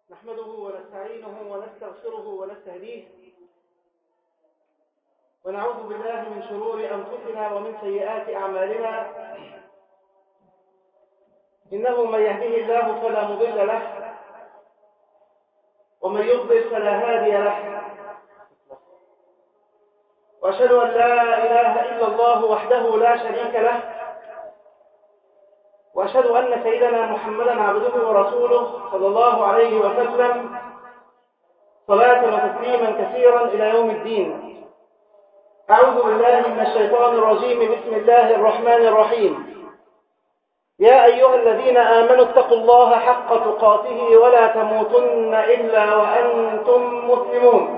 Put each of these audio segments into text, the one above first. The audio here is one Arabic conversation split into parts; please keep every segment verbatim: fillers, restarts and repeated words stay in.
نحمده ونستعينه ونستغفره ونستهديه ونعوذ بالله من شرور أنفسنا ومن سيئات أعمالنا. إنه من يهده الله فلا مضل له ومن يضلل فلا هادي له، وأشهد أن لا إله إلا الله وحده لا شريك له، وأشهد أن سيدنا محمدا عبده ورسوله صلى الله عليه وسلم صلاة وتسليما كثيرا إلى يوم الدين. أعوذ بالله من الشيطان الرجيم. بسم الله الرحمن الرحيم. يا أيها الذين آمنوا اتقوا الله حق تقاته ولا تموتن إلا وأنتم مسلمون.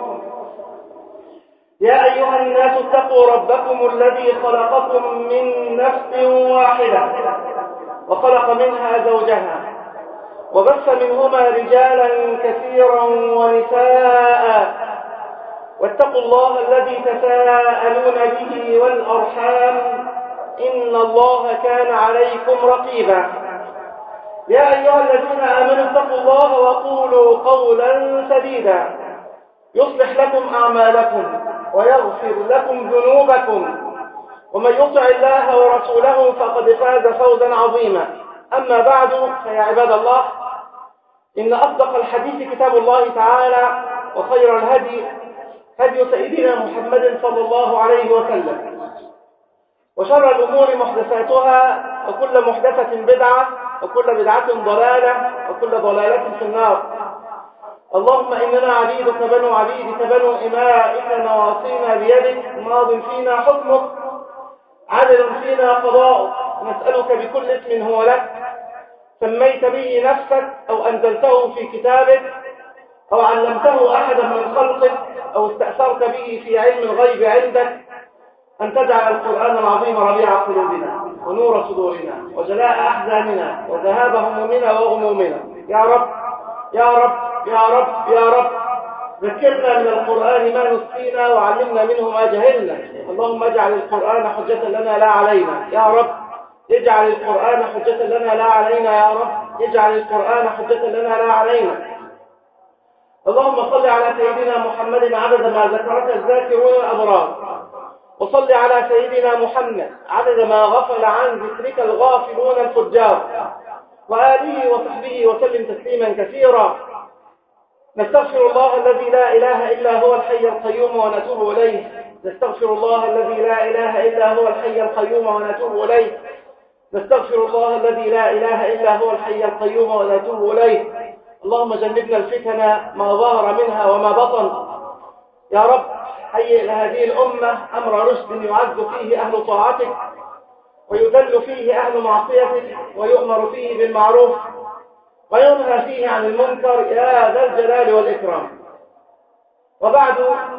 يا أيها الناس اتقوا ربكم الذي خلقكم من نفس واحدة وخلق منها زوجها وبث منهما رجالا كثيرا ونساء، واتقوا الله الذي تساءلون به والأرحام إن الله كان عليكم رقيبا. يا أيها الذين آمنوا اتقوا الله وقولوا قولا سديدا يصلح لكم أعمالكم ويغفر لكم ذنوبكم، ومن يطع الله ورسوله فقد فاز فوزا عظيما. أما بعد، فيا عباد الله، إن أصدق الحديث كتاب الله تعالى، وخير الهدي هدي سيدنا محمد صلى الله عليه وسلم، وشر الأمور محدثاتها، وكل محدثة بدعة، وكل بدعة ضلالة، وكل ضلالة في النار. اللهم إننا عبيدك بنو عبيدك بنو إمائك نواصينا بيدك، ماض فينا حكمك، عدل فينا قضاؤك. نسألك بكل اسم هو لك سميت به نفسك أو أنزلته في كتابك أو علمته أحدا من خلقك أو استأثرت به في علم الغيب عندك، أن تجعل القرآن العظيم ربيع قلوبنا ونور صدورنا وجلاء أحزاننا وذهاب همومنا وغمومنا. يا رب يا رب يا رب يا رب، ذكرنا من القرآن ما نسينا وعلمنا منه ما جهلنا. اللهم اجعل القرآن حجة لنا لا علينا. يا رب اجعل القرآن حجة لنا لا علينا. يا رب اجعل القرآن حجة لنا لا علينا. اللهم صل على سيدنا محمد عدد ما ذكرك الذاكرون الأبرار، وصل على سيدنا محمد عدد ما غفل عن ذكرك الغافلون الفجار، وآله وصحبه وسلم تسليما كثيرا. نستغفر الله الذي لا إله إلا هو الحي القيوم ونتوب إليه. نستغفر الله الذي لا إله إلا هو الحي القيوم ونتوب إليه. نستغفر الله الذي لا إله إلا هو الحي القيوم ونتوب إليه. اللهم جنبنا الفتن ما ظهر منها وما بطن. يا رب هيئ لهذه الأمة أمر رشد يعز فيه أهل طاعتك، ويذل فيه أهل معصيتك، ويؤمر فيه بالمعروف وينهى فيه عن المنكر يا ذا الجلال والإكرام. وبعد،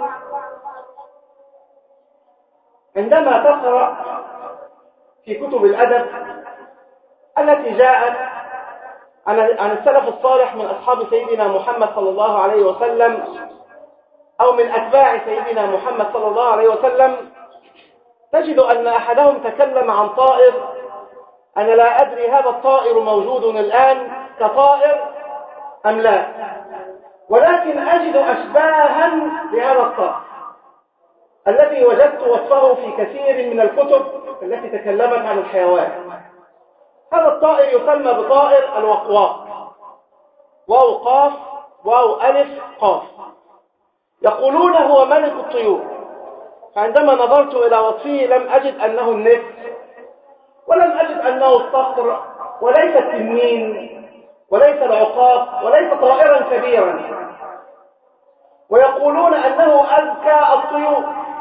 عندما تقرأ في كتب الأدب التي جاءت عن السلف الصالح من أصحاب سيدنا محمد صلى الله عليه وسلم أو من أتباع سيدنا محمد صلى الله عليه وسلم، تجد أن أحدهم تكلم عن طائر أنا لا أدري هذا الطائر موجود الآن كطائر أم لا، ولكن أجد أشباها لهذا الطائر الذي وجدت وصفه في كثير من الكتب التي تكلمت عن الحيوان. هذا الطائر يسمى بطائر الوقواق، واو قاف واو ألف قاف. يقولون هو ملك الطيور، فعندما نظرت إلى وصفه لم أجد أنه النسر، ولم أجد أنه الصقر، وليس التنين، وليس العقاب، وليس طائرا كبيرا. ويقولون أنه أذكى الطيور،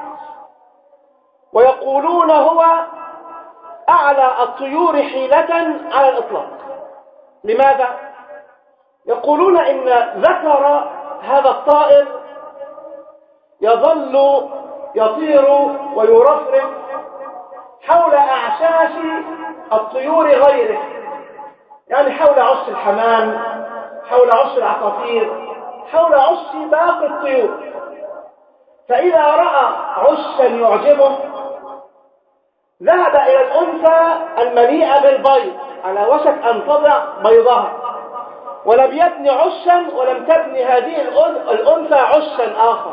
ويقولون هو أعلى الطيور حيلة على الإطلاق. لماذا؟ يقولون إن ذكر هذا الطائر يظل يطير ويرفرف حول أعشاش الطيور غيره، يعني حول عش الحمام، حول عش العصافير، حول عش باقي الطيور. فإذا رأى عشا يعجبه ذهب إلى الأنثى المليئة بالبيض على وشك أن تضع بيضها، ولم يبني عشا ولم تبني هذه الأنثى عشا آخر،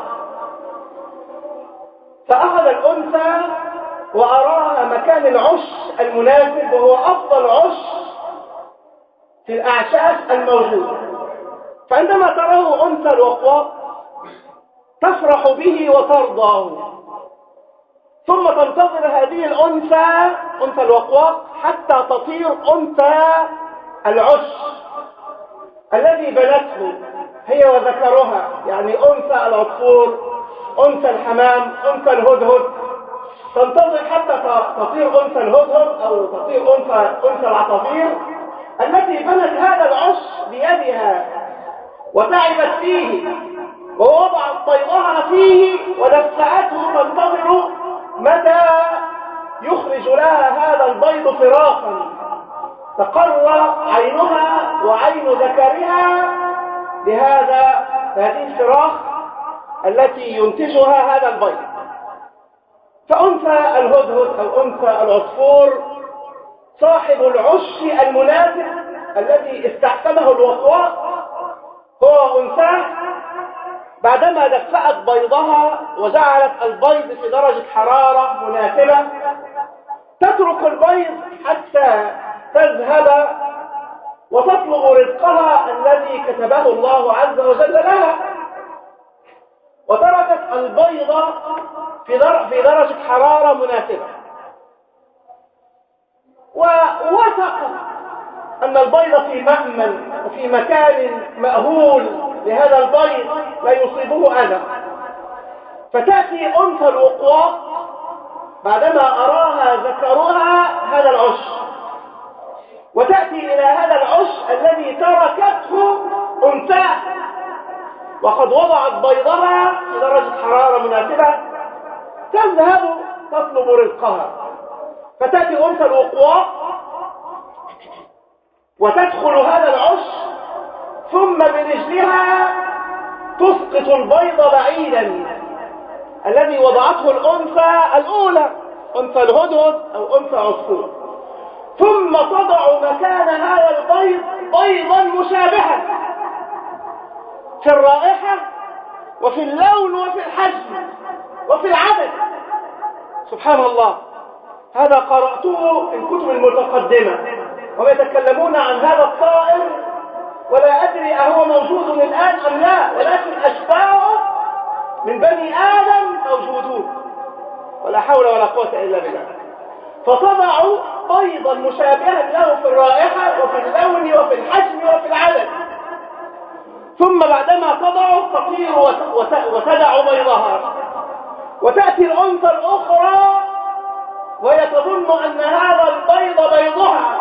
فأخذ الأنثى وأراها مكان العش المناسب، وهو أفضل عش في الأعشاش الموجودة. فعندما تراه أنثى الوقواق تفرح به وترضاه، ثم تنتظر هذه الأنثى أنثى الوقواق حتى تطير أنثى العش الذي بنته هي وذكرها، يعني أنثى العصفور، أنثى الحمام، أنثى الهدهد، تنتظر حتى تطير أنثى الهدهد أو تطير أنثى أنثى العصافير التي بنت هذا العش بيدها وتعبت فيه ووضعت بيضها فيه ودفعته، تنتظر متى يخرج لها هذا البيض فراقا تقر عينها وعين ذكرها لهذا هذه الفراخ التي ينتجها هذا البيض. فأنثى الهدهد أو أنثى العصفور صاحب العش المناسب الذي استحسنه الوقواق هو أنثاه، بعدما دفأت بيضها وجعلت البيض في درجة حرارة مناسبة تترك البيض حتى تذهب وتطلب رزقها الذي كتبه الله عز وجل لها، وتركت البيض في درجة حرارة مناسبة، ووثقت أن البيض في مأمن وفي مكان مأهول لهذا البيض لا يصيبه أذى. فتأتي أنثى الوقواق بعدما أراها ذكرها هذا العش، وتأتي إلى هذا العش الذي تركته أنثاه وقد وضعت بيضها في درجة حرارة مناسبة، تذهب تطلب رزقها. فتأتي أنثى الوقواق وتدخل هذا العش، ثم برجلها تسقط البيض بعيدا الذي وضعته الأنثى الأولى أنثى الهدهد أو أنثى عصفور، ثم تضع مكان هذا البيض بيضا مشابها في الرائحة وفي اللون وفي الحجم وفي العدد. سبحان الله، هذا قرأته في الكتب المتقدمة ويتكلمون عن هذا الطائر، ولا أدري أهو موجود الآن أم لا، ولكن أشباهه من بني آدم موجودون، ولا حول ولا قوة إلا بالله. فتضع بيضا مشابها له في الرائحة وفي اللون وفي الحجم وفي العدد، ثم بعدما تضع تطير وتدع بيضها، وتأتي الأنثى الأخرى وهي تظن أن هذا البيض بيضها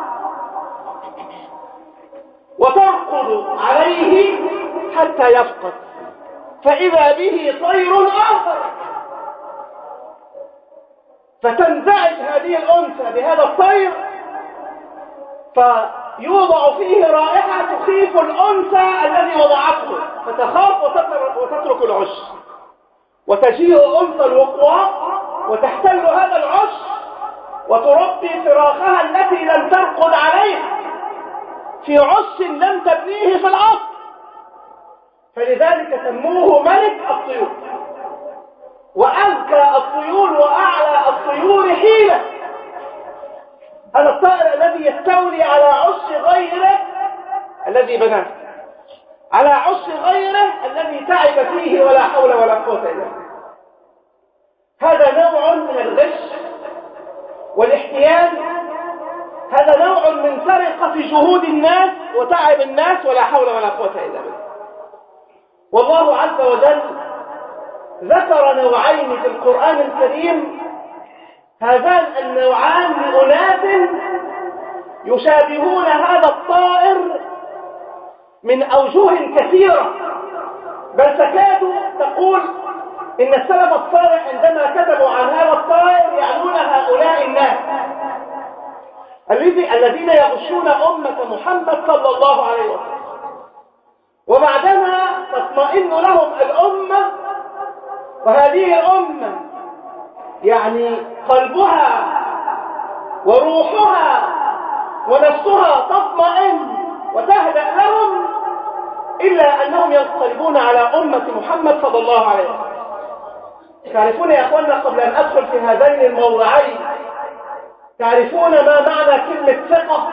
وتركض عليه حتى يفقد، فإذا به طير آخر، فتنزعج هذه الأنثى بهذا الطير فيوضع فيه رائحة تخيف الأنثى الذي وضعته، فتخاف وتترك العش، وتجيء أنثى الوقواق وتحتل هذا العش وتربي فراخها التي لم ترقد عليه في عش لم تبنيه في الأرض، فلذلك سموه ملك الطيور وأذكى الطيور وأعلى الطيور حيلة. هذا الطائر الذي يستولي على عش غيره الذي بناه، على عش غيره الذي تعب فيه، ولا حول ولا قوة إلا بالله. هذا نوع من الغش والاحتيال، هذا نوع من سرقة جهود الناس وتعب الناس، ولا حول ولا قوة إلا بالله. والله عز وجل ذكر نوعين في القرآن الكريم، هذان النوعان لأناس يشابهون هذا الطائر من أوجه كثيرة، بل تكاد تقول إن السلف الصالح عندما كتبوا عن هذا الطائر يعنون هؤلاء الناس الذين يغشون أمة محمد صلى الله عليه وسلم، وبعدما تطمئن لهم الأمة، وهذه الأمة يعني قلبها وروحها ونفسها تطمئن وتهدأ لهم، إلا أنهم ينقلبون على أمة محمد صلى الله عليه وسلم. تعرفون يا أخوانا قبل أن أدخل في هذين الموضعين، تعرفون ما معنى كلمة ثقة؟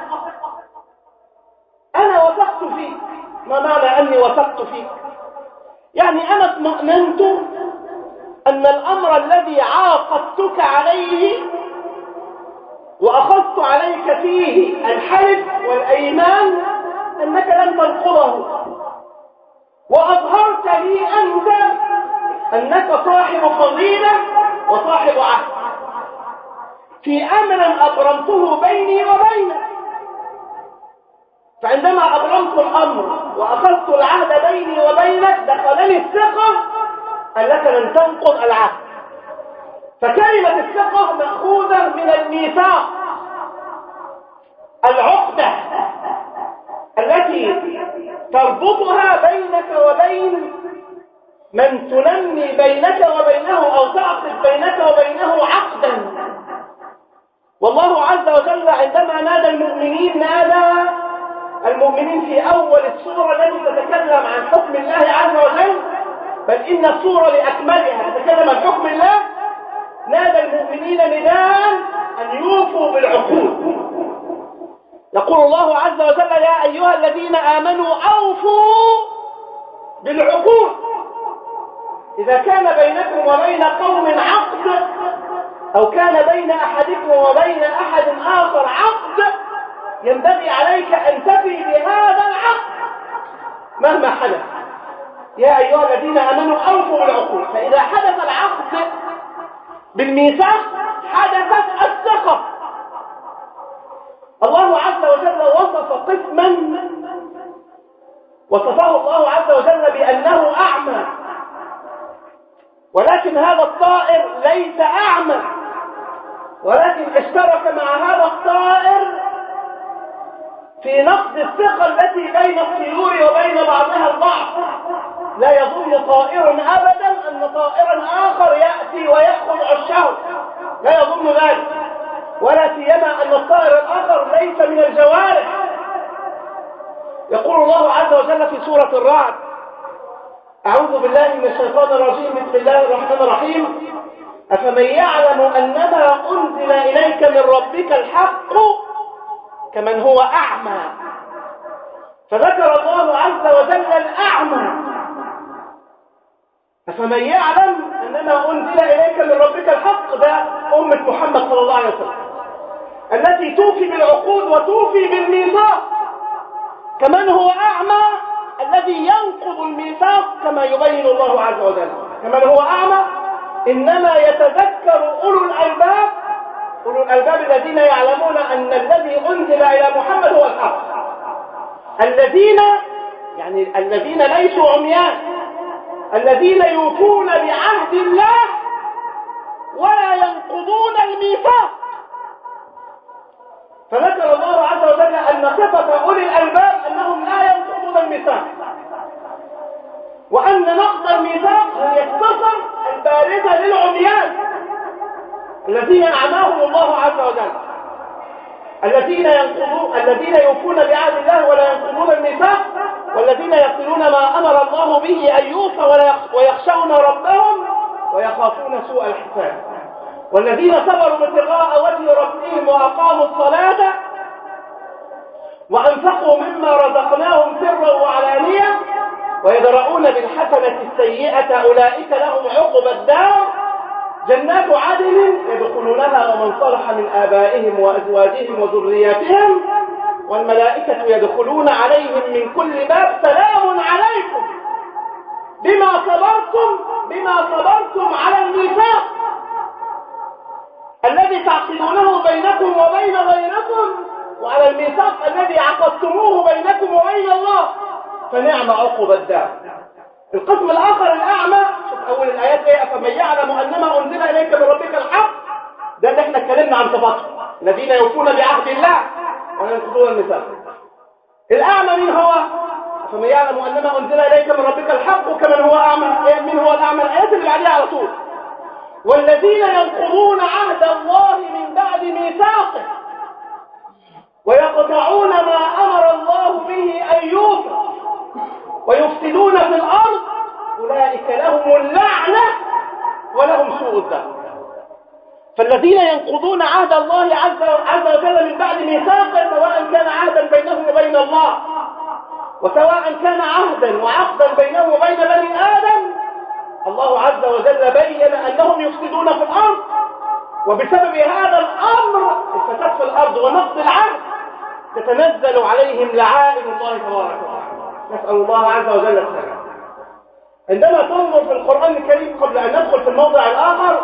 أنا وثقت فيك. ما معنى أني وثقت فيك؟ يعني أنا اطمأننت أن الأمر الذي عاقدتك عليه وأخذت عليك فيه الحلف والأيمان أنك لن تنقضه، وأظهرت لي أنت أنك صاحب فضيلة وصاحب عهد في أمر أبرمته بيني وبينك. فعندما أبرمت الأمر وأخذت العهد بيني وبينك دخلني الثقة أنك لن تنقض العهد. فكلمة الثقة مأخوذة من الميثاق، العقدة التي تربطها بينك وبين من تنمي بينك وبينه أو تعقد بينك وبينه عقدا. والله عز وجل عندما نادى المؤمنين نادى المؤمنين في أول السورة التي تتكلم عن حكم الله عز وجل، بل إن السورة لأكملها تتكلم عن حكم الله. نادى المؤمنين نداء أن يوفوا بالعقود. يقول الله عز وجل: يا أيها الذين آمنوا أوفوا بالعقود. إذا كان بينكم وبين قوم عقد، أو كان بين أحدكم وبين أحد آخر عقد، ينبغي عليك أن تفي بهذا العقد مهما حدث. يا أيها الذين آمنوا أوفوا بالعقود. فإذا حدث العقد بالميثاق حدثت الثقة. الله عز وجل وصف قسما وصفه الله عز وجل بأنه أعمى، ولكن هذا الطائر ليس أعمى، ولكن اشترك مع هذا الطائر في نقض الثقة التي بين الطيور وبين بعضها البعض. لا يظن طائر أبدا أن طائرا آخر يأتي ويأخذ عشه، لا يظن ذلك، ولا سيما أن الطائر الآخر ليس من الجوارح. يقول الله عز وجل في سورة الرعد: أعوذ بالله من الشيطان الرجيم، بسم الله الرحمن الرحيم: أفمن يعلم أنما أنزل إليك من ربك الحق كمن هو أعمى. فذكر الله عز وجل الأعمى. أفمن يعلم أنما أنزل إليك من ربك الحق، ده أمة محمد صلى الله عليه وسلم التي توفي بالعقود وتوفي بالميثاق، كمن هو أعمى الذي ينقض الميثاق كما يبين الله عز وجل. كمن هو أعمى إنما يتذكر أولو الألباب، أولو الألباب الذين يعلمون أن الذي أنزل إلى محمد هو الحق، الذين يعني الذين ليسوا عميان، الذين يوفون بعهد الله ولا ينقضون الميثاق. فذكر الله عز وجل أن صفة أولي الألباب أنهم لا ينقضون الميثاق، وأن نقض الميثاق هي الصفة البارزة للعميان الذين أعماهم الله عز وجل، الذين ينقضون الذين يوفون بعهد الله ولا ينقضون الميثاق، والذين يصلون ما أمر الله به أن يوصى ويخشون ربهم ويخافون سوء الحساب، والذين صبروا ابتغاء وجه ربهم وأقاموا الصلاة وأنفقوا مما رزقناهم سرا وعلانية ويدرؤون بالحسنة السيئة أولئك لهم عقبى الدار جنات عدن يدخلونها ومن صلح من آبائهم وأزواجهم وذرياتهم والملائكة يدخلون عليهم من كل باب سلام عليكم بما صبرتم بما صبرتم على الميثاق الذي تعقدونه بينكم وبين غيركم، وعلى الميثاق الذي عقدتموه بينكم وبين الله، فنعم عقبى الدار. القسم الآخر الأعمى، شوف أول الآيات إيه: أفمن يعلم أنما أنزل إليك من ربك الحق، ده اللي احنا اتكلمنا عن صفاته، الذين يوفون بعهد الله وينقضون الميثاق. الأعمى مين هو؟ أفمن يعلم أنما أنزل إليك من ربك الحق كمن هو أعمى. مين هو الأعمى؟ الآيات اللي بعدها على طول: والذين ينقضون عهد الله من بعد ميثاقه ويقطعون ما أمر الله به أن يوفى أولئك لهم اللعنة ولهم سوء الدار. فالذين ينقضون عهد الله عز وجل من بعد ميثاقه، سواء كان عهدا بينهم وبين الله وسواء كان عهدا وعقدا بينهم وبين بني آدم، الله عز وجل بين أنهم يفسدون في الأرض، وبسبب هذا الأمر الفساد في الأرض ونقض العهد تتنزل عليهم لعائن الله تبارك وتعالى. نسأل الله عز وجل السلام. عندما تنظر في القرآن الكريم قبل أن ندخل في الموضع الآخر،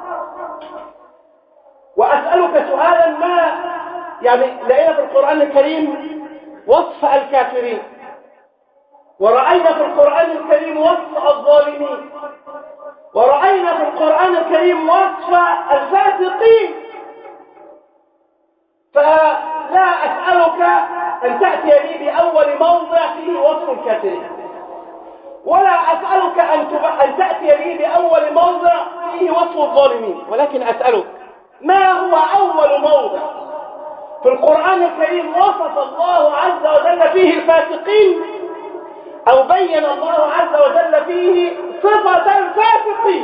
وأسألك سؤالا ما يعني لقينا في القرآن الكريم وصف الكافرين، ورأينا في القرآن الكريم وصف الظالمين، ورأينا في القرآن الكريم وصف الفاسقين، فلا أسألك أن تأتي لي بأول موضع فيه وصف الكافرين، ولا أسألك أن, تب... أن تأتي لي بأول موضع فيه وصف الظالمين، ولكن أسألك ما هو أول موضع في القرآن الكريم وصف الله عز وجل فيه الفاسقين، أو بين الله عز وجل فيه صفة الفاسقين؟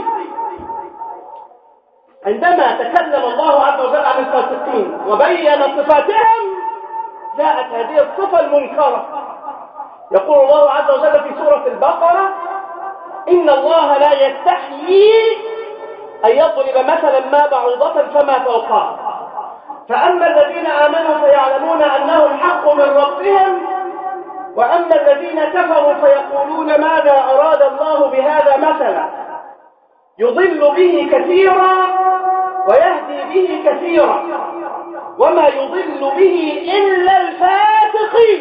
عندما تكلم الله عز وجل عن الفاسقين وبين صفاتهم، جاءت هذه الصفة المنكرة. يقول الله عز وجل في سورة البقرة: إن الله لا يستحيي أن يضرب مثلا ما بعوضة فما فوقها، فأما الذين آمنوا فيعلمون أنه الحق من ربهم، وأما الذين كفروا فيقولون ماذا أراد الله بهذا مثلا يضل به كثيرا ويهدي به كثيرا وما يضل به إلا الفاسقين.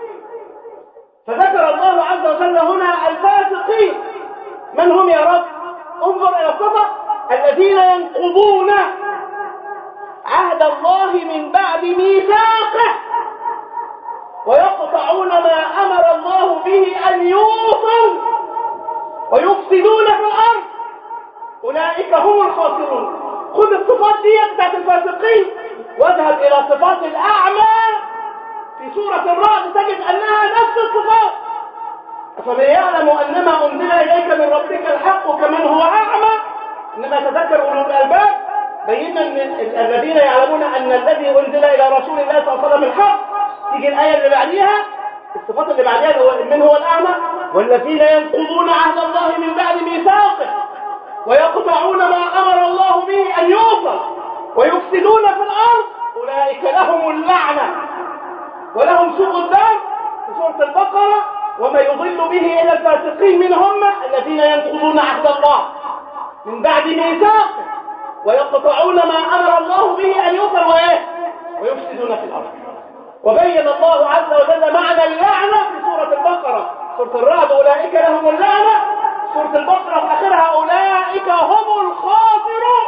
فذكر الله عز وجل هنا الفاسقين. من هم يا رب؟ انظر إلى الصفة: الذين ينقضون عهد الله من بعد ميثاقه ويقطعون ما أمر الله به أن يوصل ويفسدون في الأرض، أولئك هم الخاسرون. خذ الصفات دي بتاعت الفاسقين واذهب إلى صفات الأعمى في سورة الرعد، تجد أنها نفس الصفات. فمن يعلم أنما أنزل إليك من ربك الحق كمن هو أعمى، إنما تذكر أولو الألباب. بينا أن الذين يعلمون أن الذي أنزل إلى رسول الله صلى الله عليه وسلم الحق، تيجي الآية اللي بعديها، الصفات اللي بعديها من هو الأعمى: والذين ينقضون عهد الله من بعد ميثاقه ويقطعون ما أمر الله به أن يوصل ويفسدون في الأرض، أولئك لهم اللعنة ولهم سوء الدار في سورة البقرة. وما يضل به إلى الفاسقين منهم الذين ينقضون عهد الله من بعد ميثاقه ويقطعون ما أمر الله به أن يوصل ويفسدون في الأرض. وبين الله عز وجل معنى اللعنة في سورة البقرة. سورة الرعد أولئك لهم اللعنة، سورة البقرة في آخرها أولئك هم الخاسرون.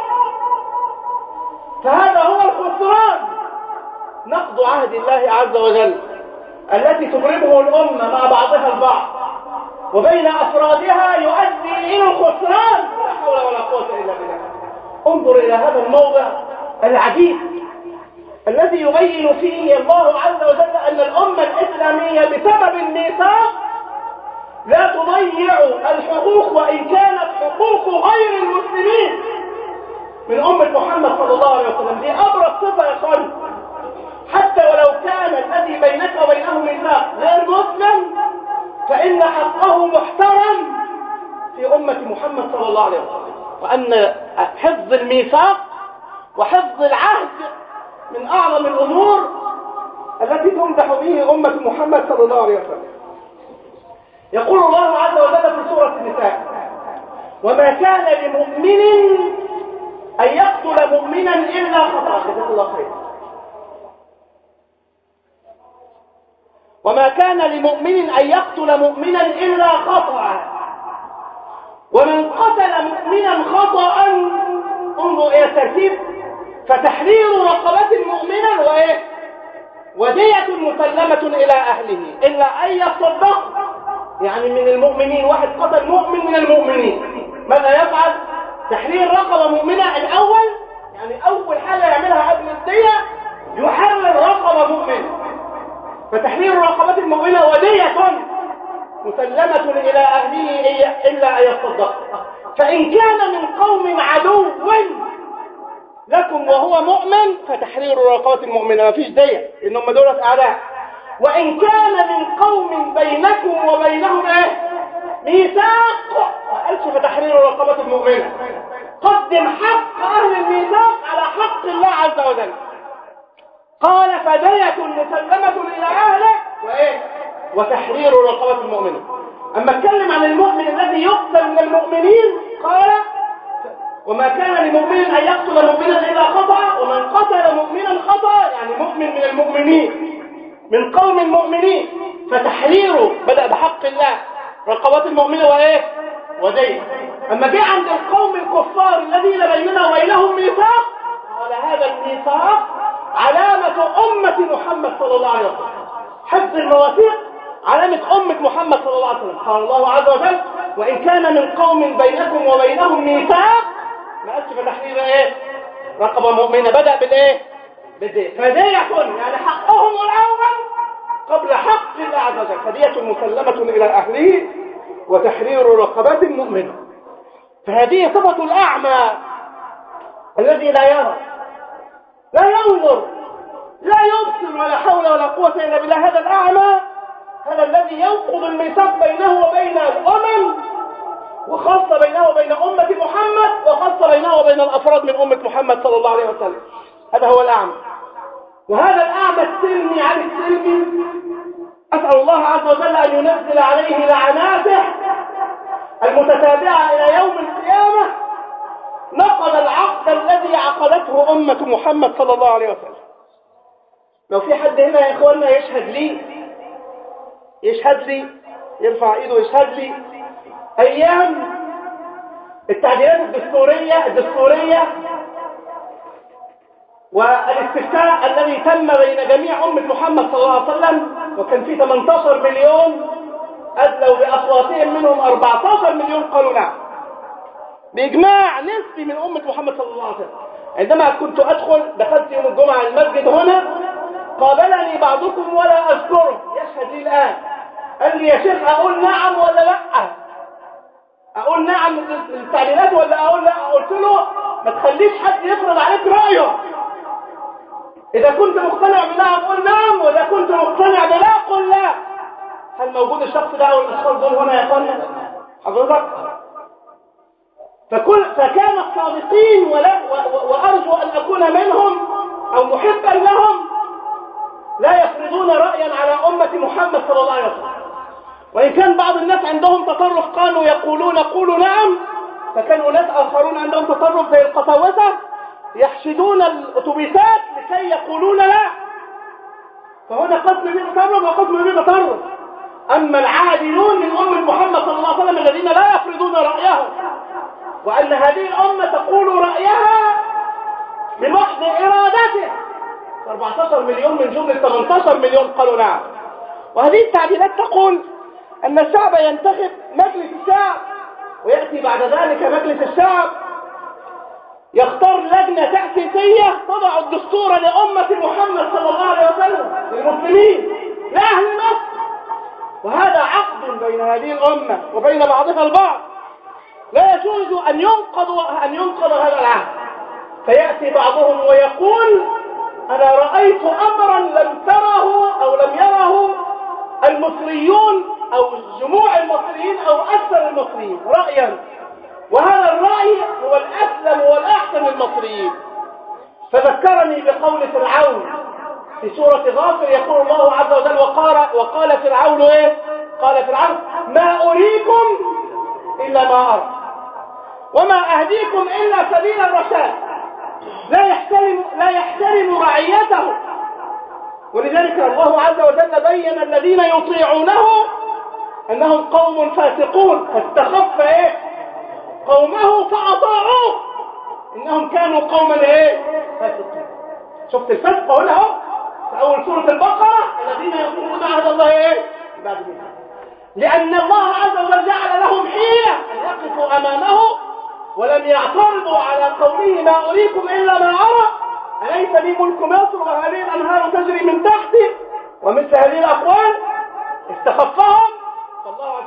فهذا هو الخسران، نقض عهد الله عز وجل التي تبرمه الأمة مع بعضها البعض وبين أفرادها يؤدي إلى الخسران. لا حول ولا قوة إلا بالله. انظر إلى هذا الموضع العجيب الذي يبين فيه الله عز وجل أن الأمة الإسلامية بسبب الميثاق لا تضيع الحقوق، وإن كانت حقوق غير المسلمين من أمة محمد صلى الله عليه وسلم. دي أبرز صفة يا أخواني. حتى ولو كان الذي بينك وبينه ميثاق غير مسلم، فإن حقه محترم في أمة محمد صلى الله عليه وسلم. وأن حفظ الميثاق وحفظ العهد من أعظم الأمور التي تمدح به أمة محمد صلى الله عليه وسلم. يقول الله عز وجل في سورة النساء: وما كان لمؤمن أن يقتل مؤمنا إلا خطأ. جزاك الله خير. وما كان لمؤمن أن يقتل مؤمنا إلا خطأ، ومن قتل مؤمنا خطأ، انظر إلى الترتيب: فتحرير رقبة مؤمنا وإيه؟ ودية مسلمة إلى أهله إلا أن يصدق. يعني من المؤمنين واحد قتل مؤمن من المؤمنين، ماذا يفعل؟ تحرير رقبة مؤمنة الأول، يعني أول حاجة يعملها قبل الدية يحرر رقبة مؤمنة. فتحرير رقبة المؤمنة ودية مسلمة إلى أهله إلا أن يصدق. فإن كان من قوم عدو لكم وهو مؤمن فتحرير رقبة المؤمنة، ما فيش دية إنهم دولة أعداء. وإن كان من قوم بينكم وبينهم إيه؟ ميثاق، فقالش فتحرير رقبة المؤمنة. قدم حق أهل الميثاق على حق الله عز وجل. قال فدية مسلمة إلى أهله وإيه؟ وتحرير رقبة المؤمنة. أما اتكلم عن المؤمن الذي يقتل من المؤمنين قال وما كان لمؤمن أن يقتل مؤمنا إلا خطأ، ومن قتل مؤمنا خطأ يعني مؤمن من المؤمنين من قوم المؤمنين فتحريره بدأ بحق الله رقبات المؤمنة وإيه؟ وديه. أما جاء عند القوم الكفار الذين بيننا وبينهم ميثاق قال هذا الميثاق علامة أمة محمد صلى الله عليه وسلم. حفظ المواثيق علامة أمة محمد صلى الله عليه وسلم. قال الله عز وجل وإن كان من قوم بينكم وبينهم ميثاق ما قالش فتحرير إيه؟ رقبة مؤمنة، بدأ بالإيه؟ بالدية. فدية يعني حقهم الأول قبل حق الله عز وجل. فدية مسلمة إلى أهله وتحرير رقبة مؤمنة. فهذه صفة الأعمى الذي لا يرى لا ينظر لا يبصر ولا حول ولا قوة إلا بالله. هذا الأعمى هذا الذي ينقض الميثاق بينه وبين الأمم، وخاصة بينه وبين أمة محمد، وخاصة بينه وبين الأفراد من أمة محمد صلى الله عليه وسلم. هذا هو الأعمى. وهذا الأعمى السلمي عن السلمي أسأل الله عز وجل أن ينزل عليه لعناته المتتابعة إلى يوم القيامة. نقض العقد الذي عقدته أمة محمد صلى الله عليه وسلم. لو في حد هنا يا إخواننا يشهد لي يشهد لي يرفع إيده يشهد لي أيام التعديلات الدستورية الدستورية والاستفتاء الذي تم بين جميع أمة محمد صلى الله عليه وسلم، وكان فيه ثمانية عشر مليون أدلوا بأصواتهم، منهم أربعة عشر مليون قالوا نعم، بإجماع نسبي من أمة محمد صلى الله عليه وسلم. عندما كنت أدخل دخلت يوم الجمعة المسجد هنا قابلني بعضكم ولا أذكره يشهد لي الآن، قال لي يا شيخ أقول نعم ولا لا؟ أقول نعم للتعديلات ولا أقول لا؟ قلت له ما تخليش حد يفرض عليك رأيه. إذا كنت مقتنع بنعم قل نعم، وإذا كنت مقتنع بلا قل لا. هل موجود الشخص ده أو الأشخاص دول هنا يا أخوانا حضرتك؟ فكل فكان الصادقين ولا وأرجو أن أكون منهم أو محبا لهم لا يفرضون رأيا على أمة محمد صلى الله عليه وسلم. وإن كان بعض الناس عندهم تطرف قالوا يقولون قولوا نعم، فكان أناس آخرون عندهم تطرف زي القساوسة يحشدون الأتوبيسات لكي يقولون لا. فهنا قسم به تطرف وقسم به تطرف. أما العادلون من أمة محمد صلى الله عليه وسلم الذين لا يفرضون رأيهم، وأن هذه الأمة تقول رأيها بمحض إرادته، أربعة عشر مليون من جملة ثمانية عشر مليون قالوا نعم. وهذه التعديلات تقول أن الشعب ينتخب مجلس الشعب، ويأتي بعد ذلك مجلس الشعب يختار لجنة تأسيسية تضع الدستور لأمة محمد صلى الله عليه وسلم للمسلمين لأهل مصر. وهذا عقد بين هذه الأمة وبين بعضها البعض، لا يجوز أن ينقض أن ينقض هذا العهد. فيأتي بعضهم ويقول أنا رأيت أمرا لم تره أو لم يره المصريون أو جموع المصريين أو أكثر المصريين رأيا، وهذا الرأي هو الأسلم والأحسن للمصريين. فذكرني بقول فرعون في سورة غافر، يقول الله عز وجل وقال, وقال فرعون إيه؟ قال فرعون ما أريكم إلا ما أرى وما أهديكم إلا سبيل الرشاد. لا يحترم, لا يحترم رعيته. ولذلك الله عز وجل بين الذين يطيعونه أنهم قوم فاسقون، فاستخف إيه؟ قومه فأطاعوه إنهم كانوا قوما إيه؟ فاسقين. شفت الفسق هنا اهو في أول سورة البقرة، الذين يقولون عهد الله إيه؟ بعد ذلك. لأن الله عز وجل جعل لهم حيلة أن يقفوا أمامه ولم يعترضوا على قوله ما أريكم إلا ما أرى أليس لي ملك مصر وهذه الأنهار تجري من تحتي ومثل هذه الأقوال. استخفهم فالله عز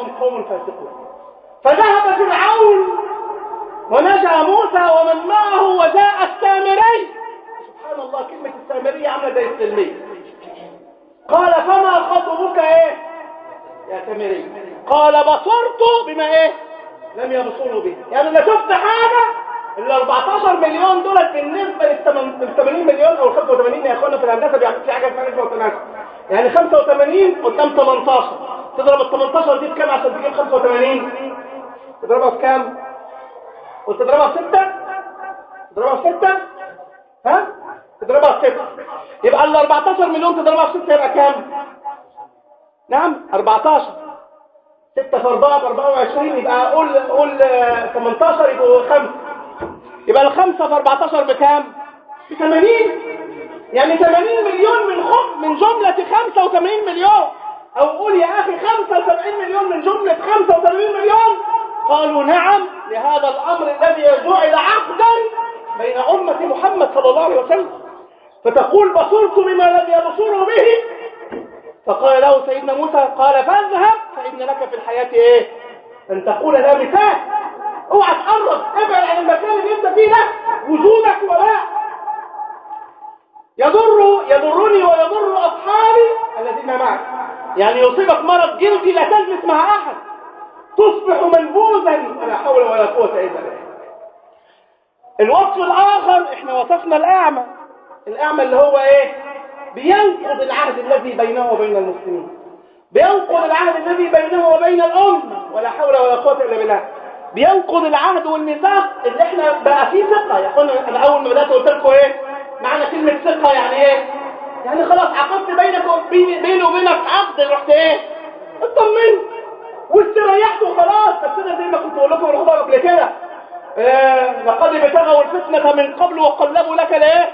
إنهم قوم فاسقون. فذهب فرعون ونجا موسى ومن معه وجاء السامري. سبحان الله، كلمة السامري عاملة زي السلمية. قال فما خطبك ايه يا سامري؟ قال بصرت بما ايه لم يبصروا به. يعني لا شفت حاجة. ال أربعتاشر مليون دولار بالنسبة لل ثمانين مليون او خمسة وثمانين يا اخوانا في الهندسة بيعملوا في حاجة اسمها نسبة وتناسب. يعني خمسة وثمانين قدام تمنتاشر، تضرب ال تمنتاشر دي بكام عشان تجيب خمسة وثمانين؟ تضربها بكام؟ وتضربها بستة؟ تضربها بستة؟ ها؟ تضربها بستة. يبقى ال أربعتاشر مليون تضربها بستة يبقى كام؟ نعم أربعتاشر. ستة في أربعة بأربعة وعشرين، يبقى قول قول تمنتاشر يبقوا خمسة. يبقى الخمسة في أربعتاشر بكام؟ بثمانين. يعني ثمانين مليون من خم من جملة خمسة وثمانين مليون. أو قول يا أخي خمسة وسبعين مليون من جملة خمسة وثمانين مليون. قالوا نعم لهذا الأمر الذي جعل عقدا بين أمة محمد صلى الله عليه وسلم. فتقول بصرت بما لم يبصروا به. فقال له سيدنا موسى قال فاذهب فإن لك في الحياة إيه؟ أن تقول لا مثال. اوعى تقرب، ابعد عن المكان اللي انت فيه ده. وجودك وباء يضر يضرني ويضر أصحابي الذين معك. يعني يصيبك مرض جلدي لا تجلس مع أحد، تصبح منبوذا ولا حول ولا قوة إلا بالله. الوصف الآخر احنا وصفنا الأعمى. الأعمى اللي هو ايه؟ بينقض العهد الذي بينه وبين المسلمين، بينقض العهد الذي بينه وبين الأمة ولا حول ولا قوة إلا بالله. بينقض العهد والميثاق اللي احنا بقى فيه ثقة. يا اخوانا انا اول ما بدأت قلت لكم ايه معنى كلمة ثقة؟ يعني ايه؟ يعني خلاص عقدت بينك وبين بيني وبينك عقد، رحت ايه؟ اطمنت واستريحت وخلاص. فكده زي ما كنت بقول لكم الخطبة قبل كده، آه لقد ابتغوا الفتنة من قبل وقلبوا لك الايه؟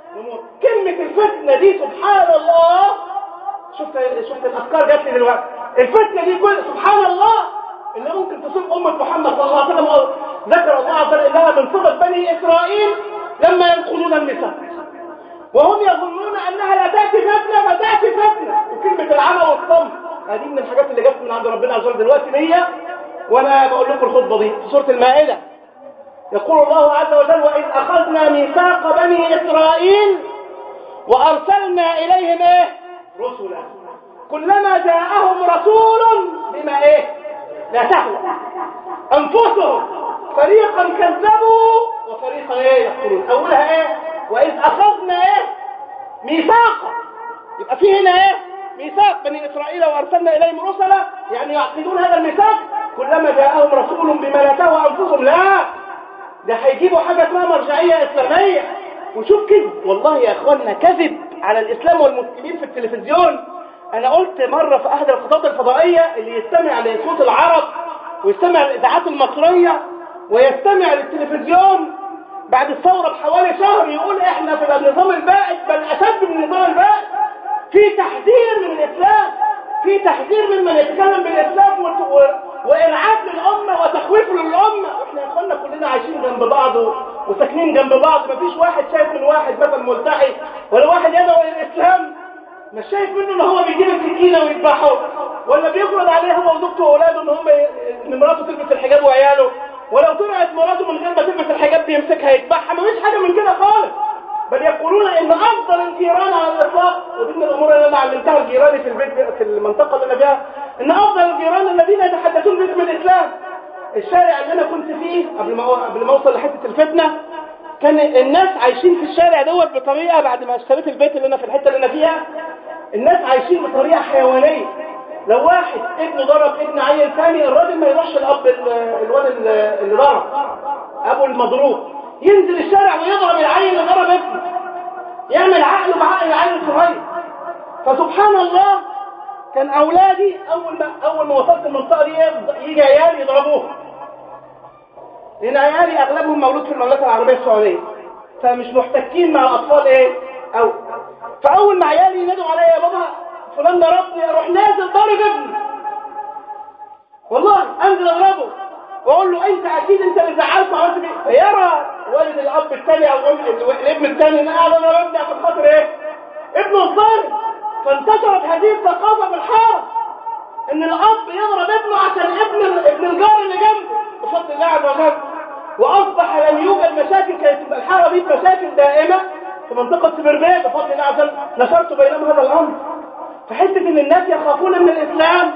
كلمة الفتنة دي سبحان الله. شفت شفت الافكار جات لي دلوقتي. الفتنة دي كل سبحان الله اللي ممكن تصيب أمة محمد صلى الله عليه وسلم. ذكر الله عز وجل انها من صفة بني اسرائيل لما ينقضون الميثاق وهم يظنون انها لا تاتي فتنة فتاتي فتنة. وكلمة العمى والصمت هذه من الحاجات اللي جت من عند ربنا عز وجل دلوقتي هي. وانا بقول لكم الخطبة دي في سورة المائدة. يقول الله عز وجل وإذ أخذنا ميثاق بني إسرائيل وأرسلنا إليهم إيه؟ رسلا كلما جاءهم رسول بما إيه؟ لا تهوى أنفسهم فريقا كذبوا وفريقا إيه؟ يقولون. أولها إيه؟ وإذ أخذنا إيه؟ ميثاقا. يبقى فيه هنا إيه؟ ميثاق بني إسرائيل وأرسلنا إليهم رسلا، يعني يعقدون هذا الميثاق كلما جاءهم رسول بما لا تهوى أنفسهم. لا، ده هيجيبوا حاجة اسمها مرجعية إسلامية. وشوف كده والله يا أخواننا كذب على الإسلام والمسلمين في التلفزيون. أنا قلت مرة في أحد القنوات الفضائية اللي يستمع لصوت العرب ويستمع للإذاعات المصرية ويستمع للتلفزيون بعد الثورة بحوالي شهر يقول إحنا في النظام البائد بل أشد من النظام البائد. في تحذير من الإسلام، في تحذير من من يتكلم بالإسلام وإرعاب للأمة وتخويف للأمة. وإحنا يا أخوانا كلنا عايشين جنب بعض وساكنين جنب بعض. مفيش واحد شايف من واحد مثلا ملتحي ولا واحد يدعو للإسلام مش شايف منه إن هو بيجيب السكينة ويذبحه ولا بيفرض عليه هو وزوجته وأولاده إن هم إن مراته تلبس الحجاب وعياله، ولو طلعت مراته من غير ما تلبس الحجاب بيمسكها يذبحها. مفيش حاجة من كده خالص. بل يقولون إن أفضل الجيران على الإطلاق، ودي من الأمور اللي أنا علمتها الجيراني في البيت في المنطقة اللي أنا فيها، إن أفضل الجيران الذين يتحدثون باسم الإسلام. الشارع اللي أنا كنت فيه قبل ما قبل ما أوصل لحتة الفتنة كان الناس عايشين في الشارع دوت بطريقة. بعد ما اشتريت البيت اللي أنا في الحتة اللي أنا فيها الناس عايشين بطريقة حيوانية. لو واحد ابنه ضرب ابن عيل ثاني الراجل ما يروحش الأب الواد اللي ضرب أبو المضروب، ينزل الشارع ويضرب العيل اللي ضرب ابنه، يعمل عقله بعقل العيل الصغير. فسبحان الله كان أولادي أول ما أول ما وصلت المنطقة دي يجي عيال يضربوه، لأن عيالي أغلبهم مولود في المملكة العربية السعودية فمش محتكين مع الأطفال إيه أو. فأول ما عيالي ينادوا عليا يا بابا فلان ضربني أروح نازل ضارب ابني، والله أنزل أضربه واقول له انت اكيد انت اللي زعلت وعملت بيه. فيرى والد الاب الثاني او الابن الثاني ان انا انا ابني عشان خاطر ايه؟ ابنه الظالم. فانتشرت هذه الثقافه في الحاره. ان الاب يضرب ابنه عشان ابن ابن الجار اللي جنبه بفضل الله عز وجل. واصبح لم يوجد مشاكل، كانت الحاره دي مشاكل دائمه في منطقه سبربيه بفضل الله عز وجل، نشرت بينهم هذا الامر. فحته ان الناس يخافون من الاسلام.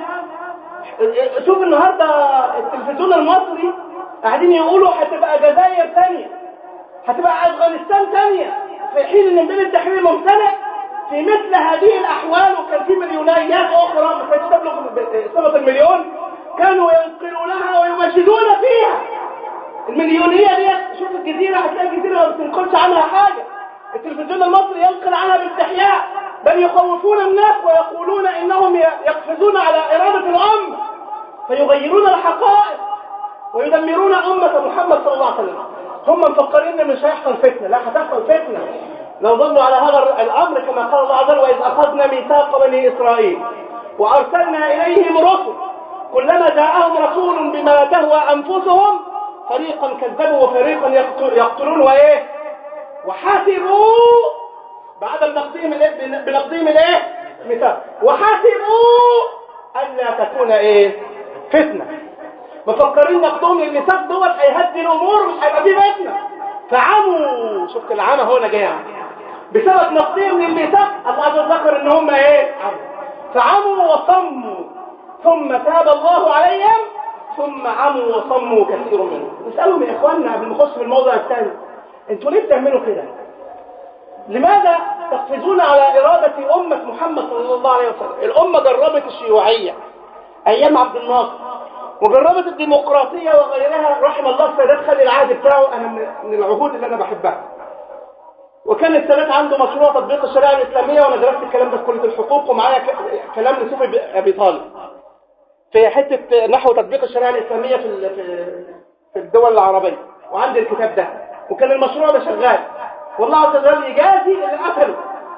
شوف النهارده التلفزيون المصري قاعدين يقولوا هتبقى جزائر ثانيه، هتبقى افغانستان ثانيه، في حين ان بين التحرير ممتلئ في مثل هذه الاحوال. وكان في مليونيات اخرى ما كانتش تبلغ صفه المليون كانوا ينقلونها ويمجدون فيها. المليونيه دي شوف الجزيره، هتلاقي الجزيره ما بتنقلش عنها حاجه. التلفزيون المصري ينقل عنها باستحياء، بل يخوفون الناس ويقولون انهم يقفزون على اراده الامه فيغيرون الحقائق ويدمرون امه محمد صلى الله عليه وسلم. هم مفكرين ان مش هيحصل فتنه، لا هتحصل فتنه لو ظلوا على هذا الامر، كما قال الله عز وجل: واذ اخذنا ميثاق بني اسرائيل وارسلنا اليهم رسل كلما جاءهم رسول بما تهوى انفسهم فريقا كذبوا وفريقا يقتلون وايه وحاسبوا بعدم نقضيهم الايه بنقضيهم الايه ميثاق وحاسبوا الا تكون ايه فتنه. مفكرين نقضهم الميثاق دوت هيهدي الامور مش هيبقى فيه فتنه، فعموا. شفت العمى هنا جاي بسبب نقضهم للميثاق. الله عز وجل ذكر ان هم ايه عموا، فعموا وصموا ثم تاب الله عليهم ثم عموا وصموا كثير منهم. نسالهم يا اخواننا قبل ما نخش في الموضوع الثاني، انتوا ليه بتعملوا كده؟ لماذا تقفزون على اراده امه محمد صلى الله عليه وسلم؟ الامه جربت الشيوعيه ايام عبد الناصر، وجربت الديمقراطيه وغيرها. رحم الله السادات، خلي العهد بتاعه انا من العهود اللي انا بحبها. وكان السادات عنده مشروع تطبيق الشريعه الاسلاميه، وانا درست الكلام ده في كليه الحقوق، ومعايا كلام لصوفي ابي طالب في حته نحو تطبيق الشريعه الاسلاميه في في الدول العربيه، وعندي الكتاب ده. وكان المشروع ده شغال، والله عز وجل يجازي اللي قتله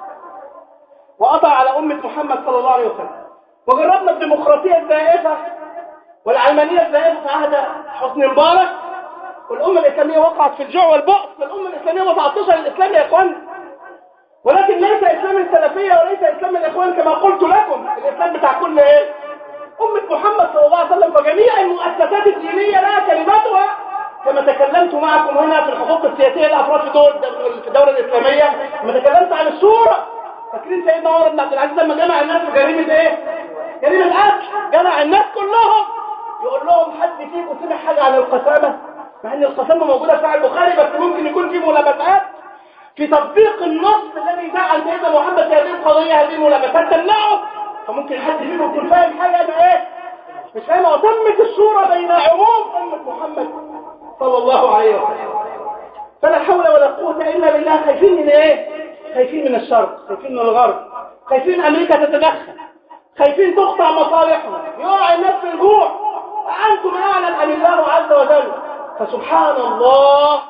وقطع على امه محمد صلى الله عليه وسلم. وجربنا الديمقراطيه الزائفه والعلمانيه الزائفه في عهد حسني مبارك، والامه الاسلاميه وقعت في الجوع والبؤس. الامه الاسلاميه ما تعطش الاسلام يا اخوان، ولكن ليس اسلام السلفيه وليس اسلام الاخوان كما قلت لكم. الاسلام بتاع كل ايه امه محمد صلى الله عليه وسلم. فجميع المؤسسات الدينيه لها كلماتها، كما تكلمت معكم هنا في الحقوق السياسيه للافراد في دول في الدوله الاسلاميه، لما تكلمت عن الشورى. فاكرين سيدنا عمر بن عبد العزيز لما جمع الناس في جريمه ايه جريمه قتل، جمع الناس كلهم يقول لهم: حد فيكم سمع حاجه عن القسامه؟ مع ان القسامه موجوده في البخاري، بس ممكن يكون في ملابسات في تطبيق النص الذي جعل سيدنا محمد في هذه القضيه هذه الملابسات تمنعه. فممكن حد فيكم يكون فاهم حاجه انا ايه مش فاهمه. وتمت الشورى بين عموم امه محمد صلى الله عليه وسلم. فلا حول ولا قوه الا بالله. خايفين من ايه؟ خايفين من الشرق، خايفين من الغرب، خايفين امريكا تتدخل، خايفين تقطع مصالحهم، يقع الناس في الجوع. أنتم أعلم أم الله عز وجل؟ فسبحان الله،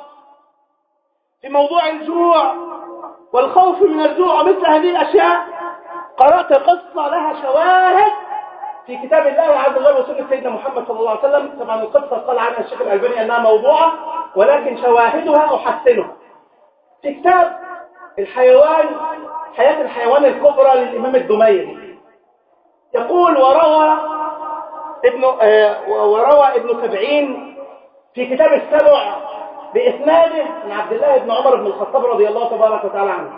في موضوع الجوع والخوف من الجوع ومثل هذه الأشياء، قرأت قصة لها شواهد في كتاب الله عز وجل وسنة سيدنا محمد صلى الله عليه وسلم. طبعا القصة قال عنها الشيخ الألباني أنها موضوعة، ولكن شواهدها أحسنها. في كتاب الحيوان، حياة الحيوان الكبرى للإمام الدميري، يقول: وروى ابن آه وروى ابن سبعين في كتاب السبع بإسناده من عبد الله بن عمر بن الخطاب رضي الله تبارك وتعالى عنه،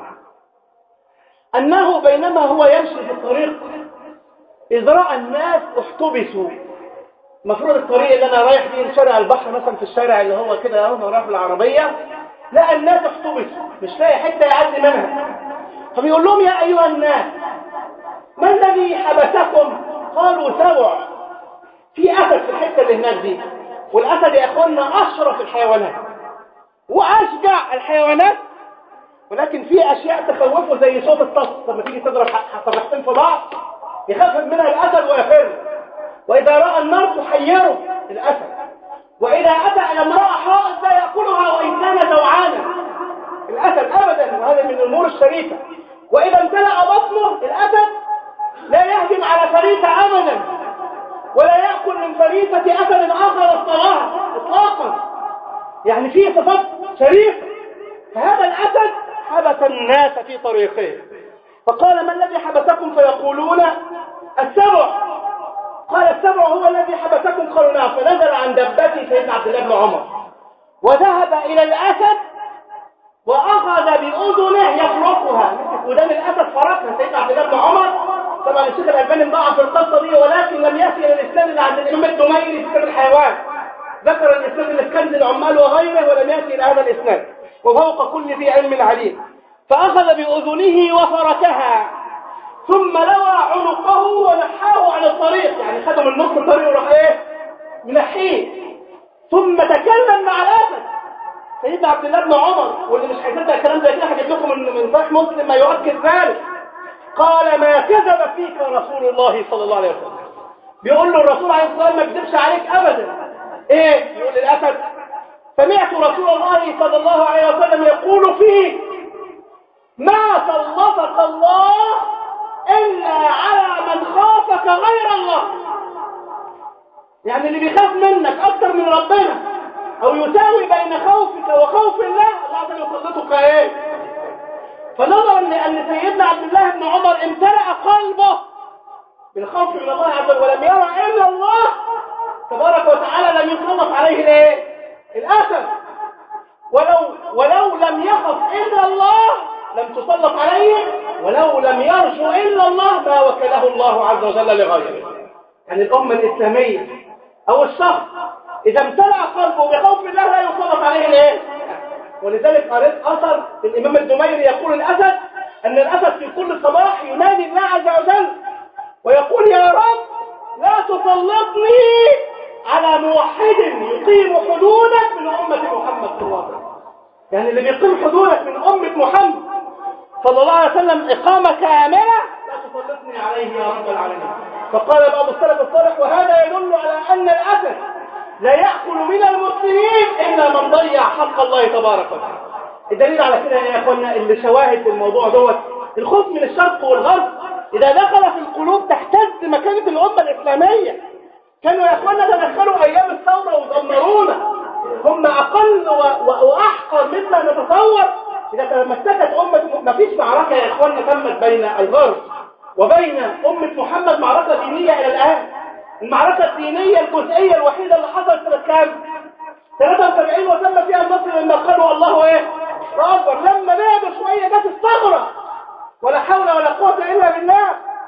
أنه بينما هو يمشي في الطريق إذ رأى الناس احتبسوا. مفروض الطريق اللي أنا رايح فيه شارع البحر مثلا، في الشارع اللي هو كده أهو رايح بالعربية، لقى الناس احتبسوا مش لاقي حتة يعدي منها. فبيقول لهم: يا أيها الناس، ما الذي حبسكم؟ قالوا: سبع. في أسد في الحتة اللي هناك دي، والأسد يا أخوانا أشرف الحيوانات وأشجع الحيوانات، ولكن في أشياء تخوفه زي صوت الطس. لما تيجي تضرب صبحتين في بعض يخاف منها الأسد ويفر، وإذا رأى النار تحيره الأسد، وإذا أتى إلى امرأة حائض لا يأكلها وإن كان جوعانا الأسد أبدا، وهذا من الأمور الشريفة. وإذا امتلأ بطنه الأسد لا يهجم على فريسة أبدا، ولا يأكل من فريسة أسد آخر اصطلاها إطلاقا. يعني فيه صفات شريفة. فهذا الأسد حبس الناس في طريقه، فقال: ما الذي حبسكم؟ فيقولون: السبع. السبع هو الذي حبسكم؟ قالوا نعم. فنزل عن دبته سيدنا عبد الله بن عمر وذهب إلى الأسد وأخذ بأذنه يفرقها، مسك ودان الأسد فرقها سيدنا عبد الله بن عمر. طبعا الشيخ الألباني ضعف القصة دي، ولكن لم يأتي إلى الإسناد اللي عند الإمام الدميري في كتاب الحيوان، ذكر الإسناد اللي في كنز العمال وغيره ولم يأتي إلى هذا الإسناد، وفوق كل ذي علم عليم. فأخذ بأذنه وفركها ثم لوى عنقه ونحاه عن الطريق، يعني خده من نص الطريق وراح ايه منحيه. ثم تكلم مع الأسد سيدنا عبد الله بن عمر، واللي مش هيصدق الكلام ده كده هجيب لكم من من صحيح مسلم ما يؤكد ذلك. قال ما كذب فيك رسول الله صلى الله عليه وسلم. بيقول له الرسول عليه الصلاه والسلام ما كذبش عليك ابدا. ايه يقول للاسد؟ سمعت رسول الله صلى الله عليه وسلم يقول فيه ما سلطك الله الا على من خافك غير الله. يعني اللي بيخاف منك اكتر من ربنا او يساوي بين خوفك وخوف الله الله عز وجل يسلطك ايه. فنظرا لان سيدنا عبد الله بن عمر امتلأ قلبه بالخوف من الله عز وجل ولم يرى الا الله تبارك وتعالى، لم يسلط عليه الايه الاسد. ولو ولو لم يخف الا الله لم تسلط عليه، ولو لم يرجو الا الله ما وكله الله عز وجل لغيره. يعني الامه الاسلاميه او الشخص اذا امتلأ قلبه بخوف الله لا يسلط عليه الايه. ولذلك قرأت اثر الامام الدميري يقول الاسد ان الاسد في كل صباح ينادي الله عز وجل ويقول يا رب لا تسلطني على موحد يقيم حدودك من امه محمد صلى الله عليه وسلم. يعني اللي بيقيم حدودك من امه محمد صلى الله عليه وسلم اقامه كامله لا تسلطني عليه يا رب العالمين. فقال بعض السلف الصالح وهذا يدل على ان الاسد لا يأكل من المسلمين إلا من ضيع حق الله تبارك وتعالى. الدليل على كده يا أخوانا اللي شواهد الموضوع دوت الخوف من الشرق والغرب إذا دخل في القلوب تهتز مكانة الأمة الإسلامية. كانوا يا أخوانا تدخلوا أيام الثورة ودمرونا، هم أقل وأحقر مما نتصور. إذا تمسكت أمة ما فيش معركة يا أخوانا تمت بين الغرب وبين أمة محمد معركة دينية إلى الآن. المعركة الدينية الجزئية الوحيدة اللي حصلت سنة كام؟ ثلاثة وسبعين وتم فيها النصر لما قالوا الله ايه؟ أكبر. لما بعدوا شوية جت الثغرة ولا حول ولا قوة إلا بالله.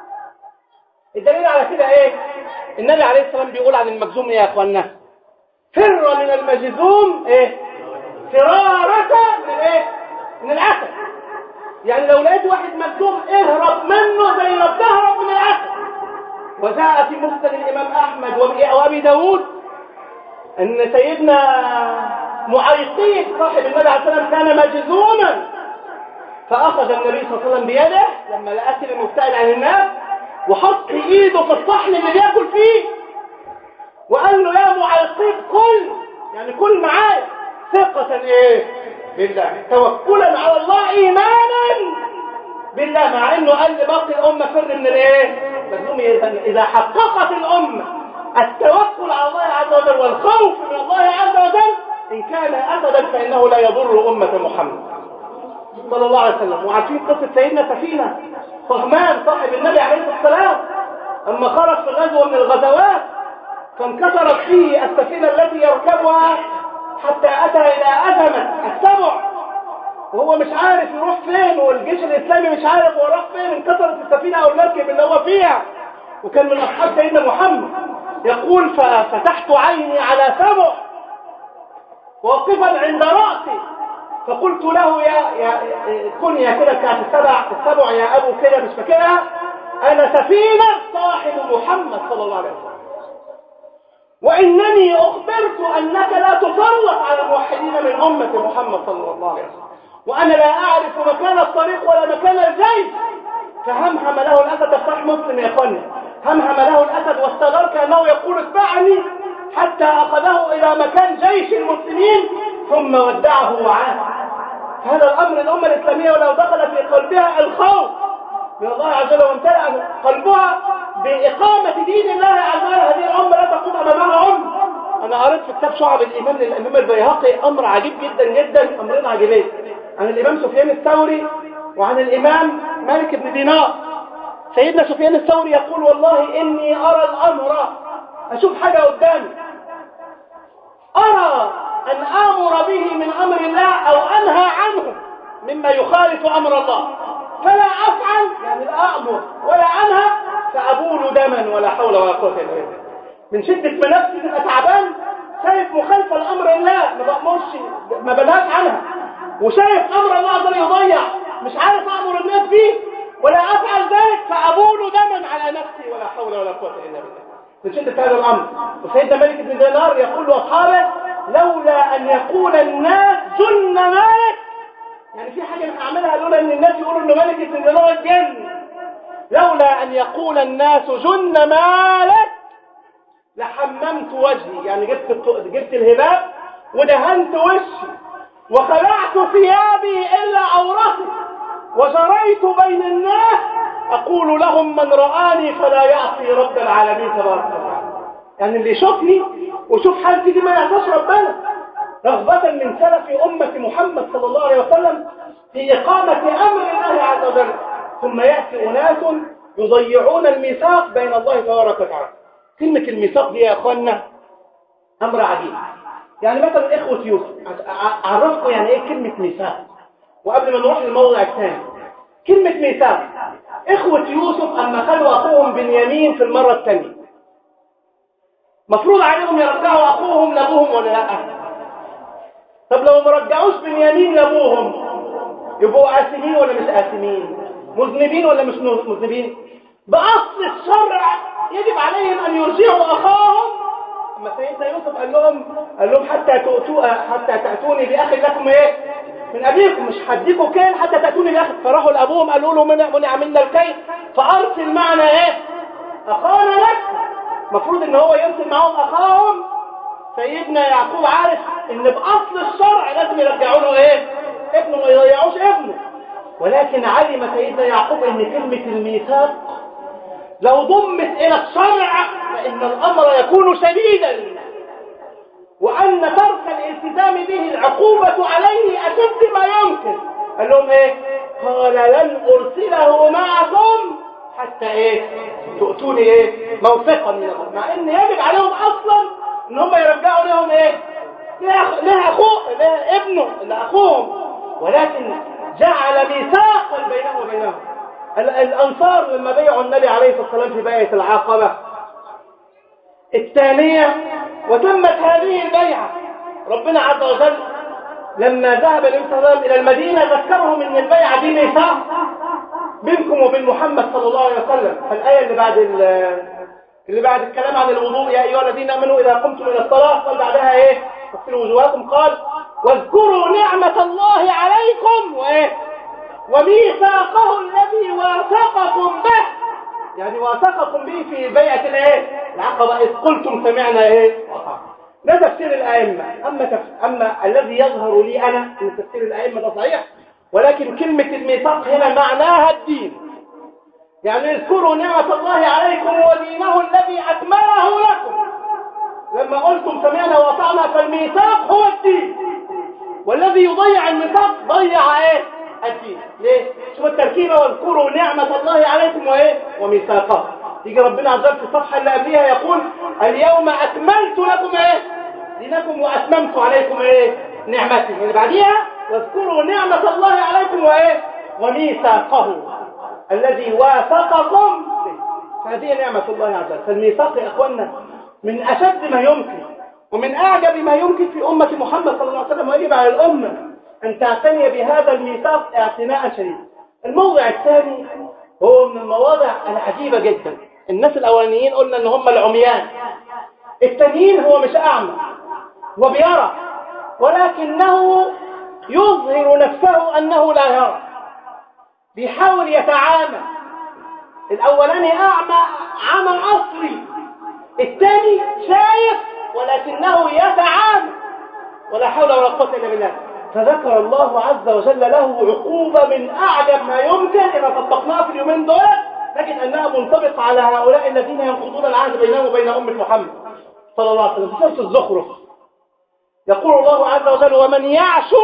الدليل على كده ايه؟ النبي عليه الصلاة والسلام بيقول عن المجذوم ايه يا اخوانا؟ فر من المجذوم ايه؟ فرارة من ايه؟ من الأسد. يعني لو لقيت واحد مجذوم اهرب منه زي ما بتهرب من الأسد. وجاء في مسند الإمام أحمد وأبي داود أن سيدنا معيقين صاحب النبي عليه الصلاة والسلام كان مجذوما، فأخذ النبي صلى الله عليه وسلم بيده لما لقى كده مبتعد عن الناس وحط إيده في الصحن اللي بياكل فيه وقال له يا معيقين كل يعني كل معايا ثقة إيه بالله توكلا على الله إيمانا بالله، مع إنه قال لباقي الأمة فر من الإيه إذا حققت الأمة التوكل على الله عز وجل والخوف من الله عز وجل إن كان أسدا فإنه لا يضر أمة محمد صلى الله عليه وسلم. وعارفين قصة سيدنا سفينة صهمان صاحب النبي عليه الصلاة والسلام أما خرج في غزوة من الغزوات فانكسرت فيه السفينة التي يركبها حتى أتى إلى أزمة السبع وهو مش عارف يروح فين والجيش الإسلامي مش عارف هو راح فين. انكسرت السفينة أو المركب اللي هو فيها وكان من أصحاب سيدنا محمد. يقول ففتحت عيني على سبع واقفا عند رأسي فقلت له يا يا كنيا كده بتاعت السبع السبع يا أبو كده مش فاكرها أنا سفينة صاحب محمد صلى الله عليه وسلم وإنني أخبرت أنك لا تسلط على الموحدين من أمة محمد صلى الله عليه وسلم وأنا لا أعرف مكان الطريق ولا مكان الجيش. فهمهم له الأسد صح مسلم يا أخواني همهم له الأسد واستغل كأنه يقول اتبعني حتى أخذه إلى مكان جيش المسلمين ثم ودعه وعاد. هذا الأمر الأمة الإسلامية ولو دخل في قلبها الخوف من الله عز وجل وامتلأ قلبها بإقامة دين الله عز وجل هذه الأمة لا تقوم أمامها أمة. أنا قريت في كتاب شعب الإيمان للإمام البيهقي أمر عجيب جدا جدا أمرين عجيبين عن الإمام سفيان الثوري وعن الإمام مالك بن دينار. سيدنا سفيان الثوري يقول والله إني أرى الأمر اشوف حاجة قدامي ارى ان امر به من امر الله او انهى عنه مما يخالف امر الله، فلا افعل يعني لا امر ولا انهى فابول دما ولا حول ولا قوة الا بالله. من شدة ما نفسي تبقى تعبان، شايف مخالفة لامر الله ما بأمرش ما بنهاش عنها، وشايف امر الله عز وجل يضيع مش عارف امر الناس فيه ولا افعل ذلك فابول دما على نفسي ولا حول ولا قوة الا بالله. من شدة هذا الامر. وسيدنا مالك بن دينار يقول لاصحابه لولا ان يقول الناس جن مالك، يعني في حاجة انا هعملها لولا ان الناس يقولوا ان مالك بن دينار اتجن، لولا ان يقول الناس جن مالك لحممت وجهي، يعني جبت جبت الهباب ودهنت وشي وخلعت ثيابي الا عورتي وجريت بين الناس اقول لهم من رآني فلا يعصي رب العالمين تبارك وتعالى. يعني اللي يشوفني ويشوف حالتي دي ما يعصاش ربنا، رغبة من سلف أمة محمد صلى الله عليه وسلم في إقامة أمر الله عز وجل. ثم يأتي أناس يضيعون الميثاق بين الله تبارك وتعالى. كلمة الميثاق دي يا أخوانا أمر عجيب. يعني مثلا إخوة يوسف، أعرفكم يعني إيه كلمة ميثاق وقبل ما نروح للموضوع الثاني. كلمة ميثاق، إخوة يوسف أما خلوا أخوهم بنيامين في المرة الثانية مفروض عليهم يرجعوا أخوهم لأبوهم ولا لا؟ طب لو ما رجعوش بنيامين لأبوهم يبقوا آثمين ولا مش آثمين؟ مذنبين ولا مش مذنبين؟ بأصل الشرع يجب عليهم أن يرجعوا أخاهم. أما سيدنا يوسف قال لهم قال لهم حتى تؤتوا حتى تأتوني بأخ لكم إيه؟ من أبيكم، مش هديكوا كيل حتى تأتوني بأخ. فراحوا لأبوهم قالوا له من منع منا الكيل فأرسل معنا إيه؟ أخانا لك. مفروض إن هو يرسل معهم أخاهم. سيدنا يعقوب عارف إن بأصل الشرع لازم يرجعوا له إيه؟ ابنه، ما يضيعوش ابنه. ولكن علم سيدنا يعقوب إن كلمة الميثاق لو ضمت إلى الشرع فإن الأمر يكون شديدا، وأن ترك الالتزام به العقوبة عليه أشد ما يمكن. قال لهم إيه؟ قال لن أرسله معكم حتى إيه؟ تؤتوني إيه؟ موثقا من الله. مع إن يجب عليهم أصلا إن هم يرجعوا لهم إيه؟ لها أخوه لها ابنه لأخوهم، ولكن جعل ميثاقا بينه وبينهم. الأنصار لما بيعوا النبي عليه الصلاة والسلام في بيعة العقبة الثانية وتمت هذه البيعة، ربنا عز وجل لما ذهب النبي صلى الله عليه وسلم إلى المدينة ذكرهم إن البيعة دي ميثاق بينكم وبين محمد صلى الله عليه وسلم. فالآية اللي بعد اللي بعد الكلام عن الوضوء يا أيها الذين آمنوا إذا قمتم إلى الصلاة قال بعدها إيه؟ اغسلوا وجوهكم. قال واذكروا نعمة الله عليكم وإيه؟ وميثاقه الذي واثقكم به، يعني واثقكم به في بيعة الايه؟ العقبة إذ قلتم سمعنا ايه؟ ده تفسير الأئمة. أما, تف... أما الذي يظهر لي أنا أن تفسير الأئمة ده صحيح، ولكن كلمة الميثاق هنا معناها الدين. يعني اذكروا نعمة الله عليكم ودينه الذي أكمله لكم. لما قلتم سمعنا وأطعنا فالميثاق هو الدين، والذي يضيع الميثاق ضيع ايه؟ الدين. ليه؟ شوف التركيبة واذكروا نعمة الله عليكم وايه؟ وميثاقه. يجي ربنا عز وجل في الصفحة اللي قبلها يقول اليوم أكملت لكم ايه؟ دينكم وأتممت عليكم ايه؟ نعمتي. اللي بعديها واذكروا نعمة الله عليكم وايه؟ وميثاقه الذي واثقكم به. هذه نعمة الله عز وجل. فالميثاق يا اخوانا من أشد ما يمكن ومن أعجب ما يمكن في أمة محمد صلى الله عليه وسلم، ويجب على الأمة أن تعتني بهذا الميثاق اعتناء شديدا. الموضع الثاني هو من المواضع العجيبة جدا. الناس الأولانيين قلنا أن هم العميان، التانيين هو مش أعمى وبيرى ولكنه يظهر نفسه أنه لا يرى، بيحاول يتعامى. الأولاني أعمى عمى أصلي، الثاني شايف ولكنه يتعامى ولا حول ولا قوة إلا بالله. فذكر الله عز وجل له عقوبة من أعجب ما يمكن. إذا طبقناها في اليومين دول نجد أنها منطبقة على هؤلاء الذين ينقضون العهد بينهم وبين أمة محمد صلى الله عليه وسلم. في سورة الزخرف يقول الله عز وجل ومن يعش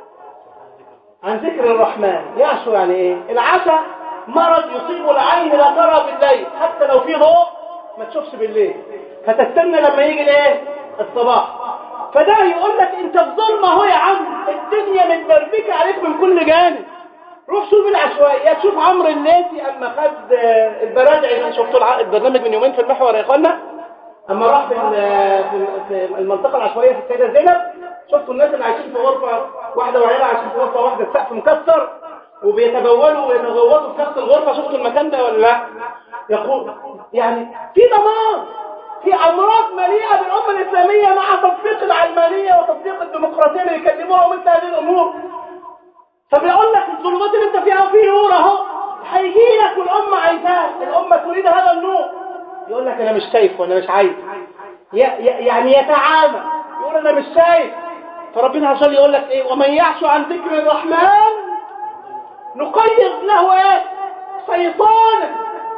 عن ذكر الرحمن. يعش يعني إيه؟ العشاء مرض يصيب العين لا ترى بالليل، حتى لو في ضوء ما تشوفش بالليل، فتستنى لما يجي الايه الصباح. فده يقول لك انت في ظلمه اهو يا عم، الدنيا متبربكه عليك من كل جانب. روح شوف العشوائيات، شوف عمرو الليثي اما خد البرادعي، شفتوا البرنامج من يومين في المحور يا اخوانا، اما راح في في المنطقه العشوائيه في السيده زينب، شفتوا الناس اللي عايشين في غرفه واحده وعيالها عايشين في غرفه واحده، السقف مكسر وبيتبولوا ويتغوطوا في نفس الغرفه، شفتوا المكان ده ولا لا؟ يقول يعني في دمار، في امراض مليئه بالامه الاسلاميه مع تطبيق العلمانيه وتطبيق الديمقراطيه اللي يكلموها ومثل هذه الامور. فبيقول لك الظلمات اللي انت فيها وفي نور اهو هيجي لك والامه عايزاه، الامه تريد هذا النور. يقول لك انا مش شايف وانا مش عايز، يعني يتعامى، يقول انا مش شايف. فربنا عز وجل يقول لك ايه؟ ومن يعش عن ذكر الرحمن نقيض له ايه؟ شيطانا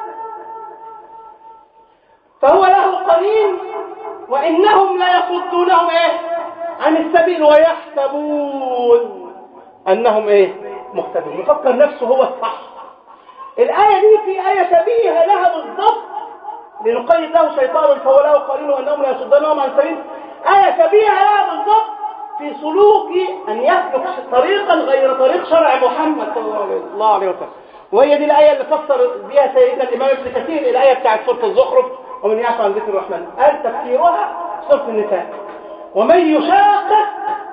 فهو له قرين وانهم لا يصدونهم ايه؟ عن السبيل ويحسبون انهم ايه؟ مهتدون، يفكر نفسه هو الصح. الايه دي في ايه شبيهه لها بالضبط، لنقيض له شيطانا فهو له قرين وانهم لا يصدونهم عن السبيل، ايه شبيهه لها بالضبط في سلوك ان يسلك طريقا غير طريق شرع محمد صلى الله عليه وسلم. وهي دي الايه اللي فسر بها سيدنا الامام ابن كثير الايه بتاعت سوره الزخرف ومن يعش عن ذكر الرحمن، قال تفسيرها سوره النساء ومن يشاقق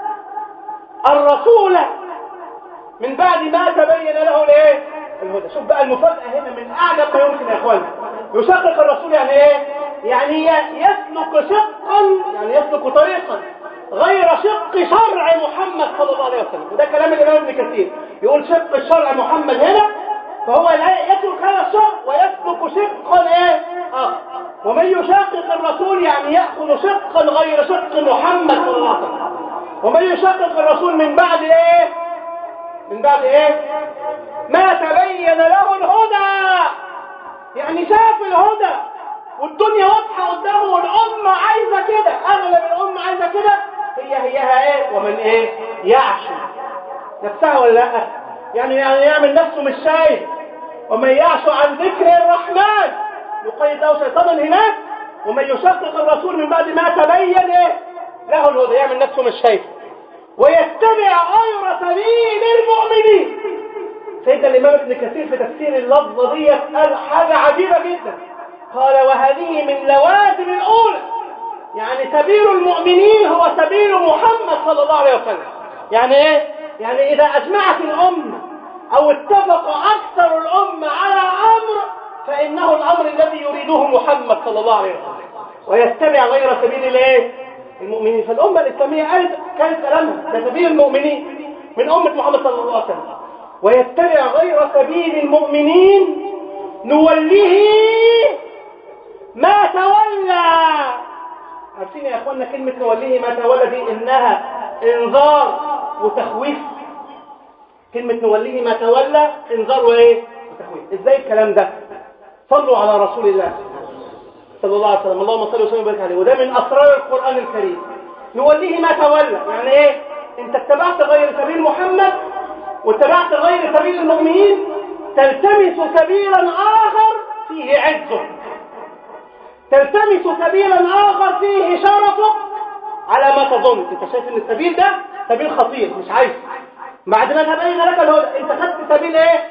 الرسول من بعد ما تبين له الايه الهدى. شوف بقى المفاجاه هنا من اعجب ما يمكن يا اخوان. يشاقق الرسول يعني ايه؟ يعني يسلك شقا، يعني يسلك طريقا غير شق شرع محمد صلى الله عليه وسلم. وده كلام الامام ابن كثير، يقول شق الشرع محمد هنا، فهو يترك هذا الشق ويسلك شقا ايه اه ومن يشاقق الرسول يعني ياخذ شقا غير شق محمد صلى الله عليه وسلم. ومن يشاقق الرسول من بعد ايه؟ من بعد ايه؟ ما تبين له الهدى، يعني شاف الهدى والدنيا واضحه قدامه والامه عايزه كده، اغلب الامه عايزه كده، هي هيها ايه؟ ومن ايه؟ يعشو نفسها ولا لا؟ يعني يعني يعمل نفسه مش شايف. ومن يعشو عن ذكر الرحمن يقيد له شيطانا هناك، ومن يشقق الرسول من بعد ما تبين ايه؟ له الهدى، يعمل نفسه مش شايف ويتبع غير سبيل المؤمنين. سيدنا الامام ابن كثير في تفسير اللفظه دي قال حاجه عجيبه جدا، قال وهذه من لوازم الاولى، يعني سبيل المؤمنين هو سبيل محمد صلى الله عليه وسلم. يعني ايه؟ يعني اذا اجمعت الامه او اتفق اكثر الامه على امر فانه الامر الذي يريده محمد صلى الله عليه وسلم، ويتبع غير سبيل الايه المؤمنين. فالامه الاسلاميه قالت كانت كلامها ده سبيل المؤمنين من امه محمد صلى الله عليه وسلم، ويتبع غير سبيل المؤمنين نوليه ما تولى. عارفين يا اخوانا كلمه نوليه ما تولى دي انها انذار وتخويف. كلمه نوليه ما تولى انذار وايه وتخويف. ازاي الكلام ده؟ صلوا على رسول الله صلى الله عليه وسلم، اللهم صل وسلم وبارك عليه. وده من اسرار القران الكريم. نوليه ما تولى يعني ايه؟ انت اتبعت غير سبيل محمد واتبعت غير سبيل المؤمنين، تلتمس سبيلا اخر فيه عزك، تلتمس سبيلا اخر فيه شرفك على ما تظن. انت شايف ان السبيل ده سبيل خطير مش عايز، بعد ما تبين لك الهدى انت خدت سبيل ايه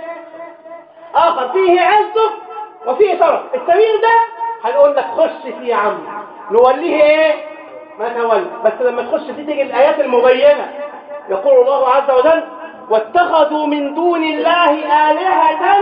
اخر فيه عزك وفيه شرف. السبيل ده هنقول لك خش فيه يا عم، نوليه ايه ما تولى. بس لما تخش فيه تيجي الايات المبينه، يقول الله عز وجل واتخذوا من دون الله آلهة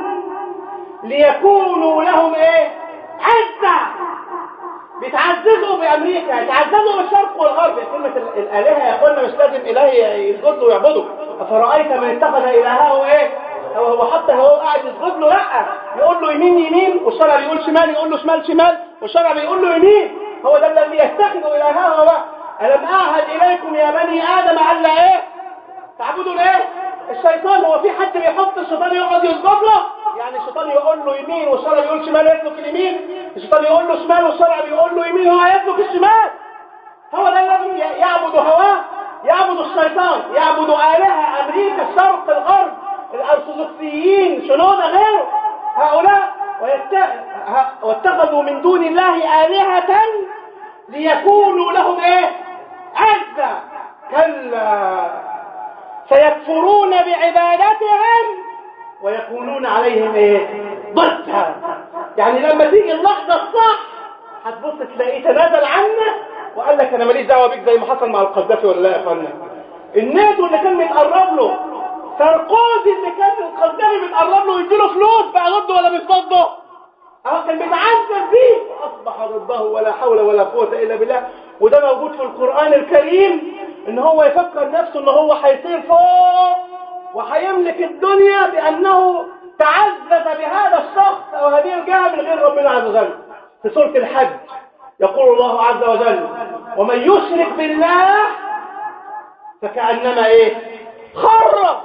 ليكونوا لهم ايه عزة. بيتعززوا بأمريكا، يتعززوا بالشرق والغرب. كلمة الآلهة يا اخوانا مش لازم إله يسجد له ويعبده. أفرأيت من اتخذ إلهه ايه هو هو حتى هو قاعد يسجد له، لا يقول له يمين يمين والشرع بيقول شمال، يقول له شمال شمال والشرع بيقول له يمين. هو ده الذي يتخذ إلهه. هو ألم أعهد إليكم يا بني آدم ألا ايه تعبدوا ايه الشيطان. هو في حد بيحط الشيطان يقعد يسجد له؟ يعني الشيطان يقول له يمين والشرع بيقول شمال يسلك اليمين، الشيطان يقول له شمال والشرع بيقول له يمين هو يسلك الشمال. هو ده الذي يعبد هواه، يعبد الشيطان، يعبد آلهة أمريكا الشرق الغرب الأرثوذكسيين شنو ده غيره هؤلاء. ويت... واتخذوا من دون الله آلهة ليكونوا لهم ايه عزة. كلا سيكفرون بعبادتهم ويكونون عليهم ايه ضدا. يعني لما تيجي اللحظة الصح هتبص تلاقيه تنازل عنه وقال لك انا ماليش دعوه بيك، زي ما حصل مع القذافي ولا لا يا اخوانا؟ الناتو اللي كان بيتقرب له، ساركوزي اللي كان القذافي بيتقرب له ويديله فلوس، بقى ضده ولا مش ضده؟ اهو كان بيتعذب فيه واصبح ضده، ولا حول ولا قوه الا بالله. وده موجود في القران الكريم، ان هو يفكر نفسه ان هو هيطير فوق وهيملك الدنيا بانه تعذب بهذا الشخص او هذه الجهه من غير ربنا عز وجل. في سوره الحج يقول الله عز وجل: ومن يشرك بالله فكأنما ايه خر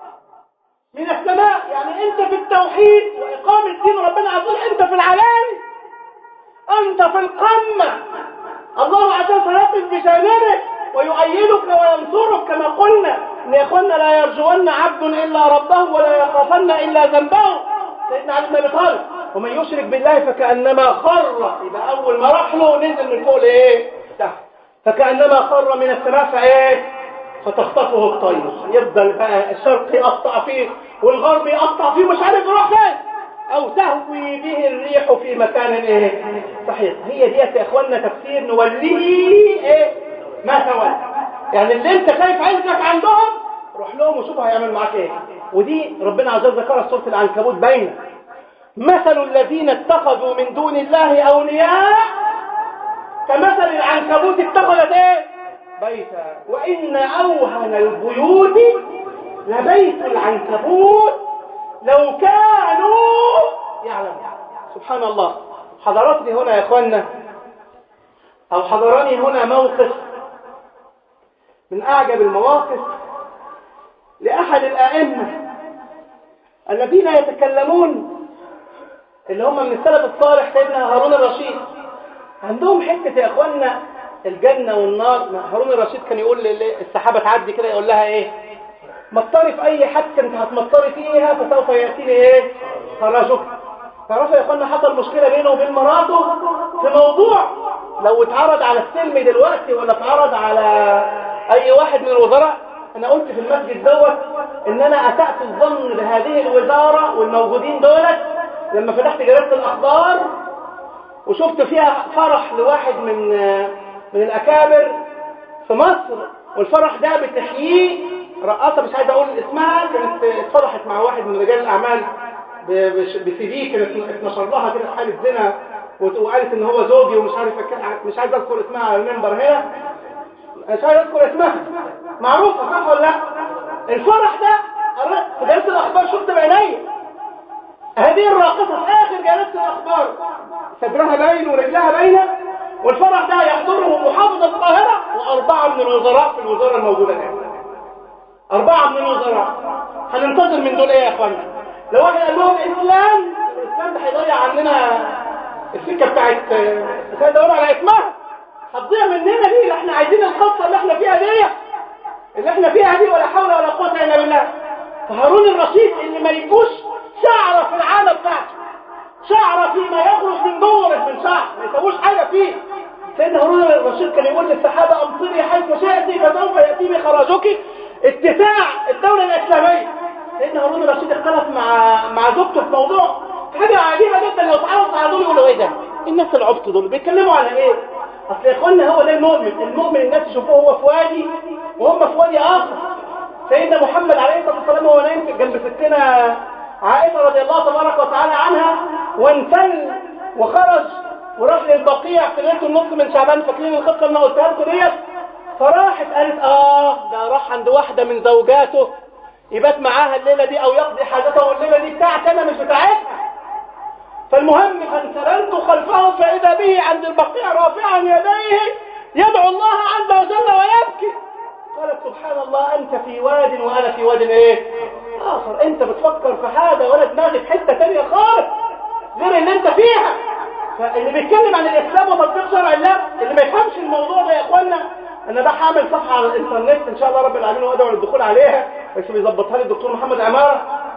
من السماء. يعني انت في التوحيد واقامة دين ربنا عز وجل انت في العلاني، انت في القمة. الله عز وجل يقف بجانبك ويؤيدك وينصرك، كما قلنا ان يا اخوانا لا يرجون عبد الا ربه ولا يخافن الا ذنبه. سيدنا علي بن ابي طالب: ومن يشرك بالله فكأنما خر، يبقى اول ما راح له نزل من فوق لايه تحت، فكأنما خر من السماء فايه فتخطفه الطير. يفضل بقى الشرق يقطع فيه والغرب يقطع فيه، مش عارف يروح فين، او تهوي به الريح في مكان ايه صحيح. هي ديت يا اخوانا تفسير نوليه ايه ما تولى. يعني اللي انت خايف عزك عندهم روح لهم وشوف هيعمل معاك ايه. ودي ربنا عز وجل ذكرها في سوره العنكبوت باينه: مثل الذين اتخذوا من دون الله اولياء كمثل العنكبوت اتخذت ايه بيتا وان اوهن البيوت لبيت العنكبوت لو كانوا يعلمون. سبحان الله. حضرتني هنا يا اخوانا او حضرني هنا موقف من اعجب المواقف لاحد الائمه الذين يتكلمون، اللي هم من السلف الصالح، سيدنا هارون الرشيد. عندهم حته يا اخوانا الجنه والنار. هارون الرشيد كان يقول للسحابه تعدي كده يقول لها ايه مطري في اي حادثه انت هتمطري فيها فسوف ياتيني ايه خراجك. تعرفوا يا اخوانا حصل مشكله بينه وبين مراته في موضوع لو اتعرض على السلم دلوقتي ولا اتعرض على اي واحد من الوزراء. انا قلت في المسجد دوت ان انا اسأت الظن بهذه الوزاره والموجودين دولت لما فتحت جريده الاخبار وشفت فيها فرح لواحد من من الاكابر في مصر، والفرح ده بتحييه رقاصه مش عايز اقول اسمها، كانت اتفرحت مع واحد من رجال الاعمال بسي دي، كانت اتنشر لها كده في حاله زنا وقالت ان هو زوجي ومش عارف مش عايز اذكر اسمها على المنبر هنا، مش عايز اذكر اسمها، معروفه صح ولا لا؟ الفرح ده في جريده الاخبار شفت بعيني هذه الراقصه في اخر جريده الاخبار صدرها باين ورجلها باينه، والفرح ده يحضره محافظ القاهره واربعه من الوزراء في الوزاره الموجوده هنا. اربعه من الوزراء. هننتظر من دول ايه يا اخوانا؟ لو واحد قال لهم اسلام، الاسلام ده هيضيع عننا السكه بتاعت هيدور على اسمها، هتضيع مننا دي اللي احنا عايزين الخطه اللي احنا فيها دي اللي احنا فيها دي ولا حول ولا قوه الا بالله. فهارون الرشيد اللي ما يجوش شعره في العاده بتاعته، شعره فيما يخرج من دوره من شعر ما يسووش حاجه فيه. سيدنا هارون الرشيد كان يقول للسحابه امطري حيث شئتي فسوف ياتيني خراجك. اتساع الدوله الاسلاميه. سيدنا هارون الرشيد اختلف مع مع زوجته في موضوع حاجه عجيبه جدا. لو تعرضوا على دول يقولوا ايه ده؟ الناس العبط دول بيتكلموا على ايه؟ اصل يا اخوانا هو ده المؤمن. المؤمن الناس يشوفوه هو في وادي وهم في وادي اخر. سيدنا محمد عليه الصلاه والسلام وهو نايم جنب ستنا عائشه رضي الله تبارك وتعالى عنها وانسل وخرج وراح للبقيع في ليله النص من شعبان. فاكرين القصه اللي انا قلتها لكم ديت؟ فراحت قالت اه ده راح عند واحده من زوجاته يبات معاها الليله دي او يقضي حاجته والليله دي بتاعتي انا مش بتاعتها. فالمهم فانسللت خلفه فاذا به عند البقيع رافعا يديه يدعو الله عز وجل ويبكي. قالت سبحان الله انت في واد وانا في واد ايه اخر. انت بتفكر في حاجه ولا دماغك حته ثانيه خالص غير اللي انت فيها. فاللي بيتكلم عن الاسلام وتطبيق شرع الله اللي ما يفهمش الموضوع ده يا اخوانا، انا ده هعمل صفحه على الانترنت ان شاء الله رب العالمين وادعو للدخول عليها بس بيظبطها لي الدكتور محمد عماره.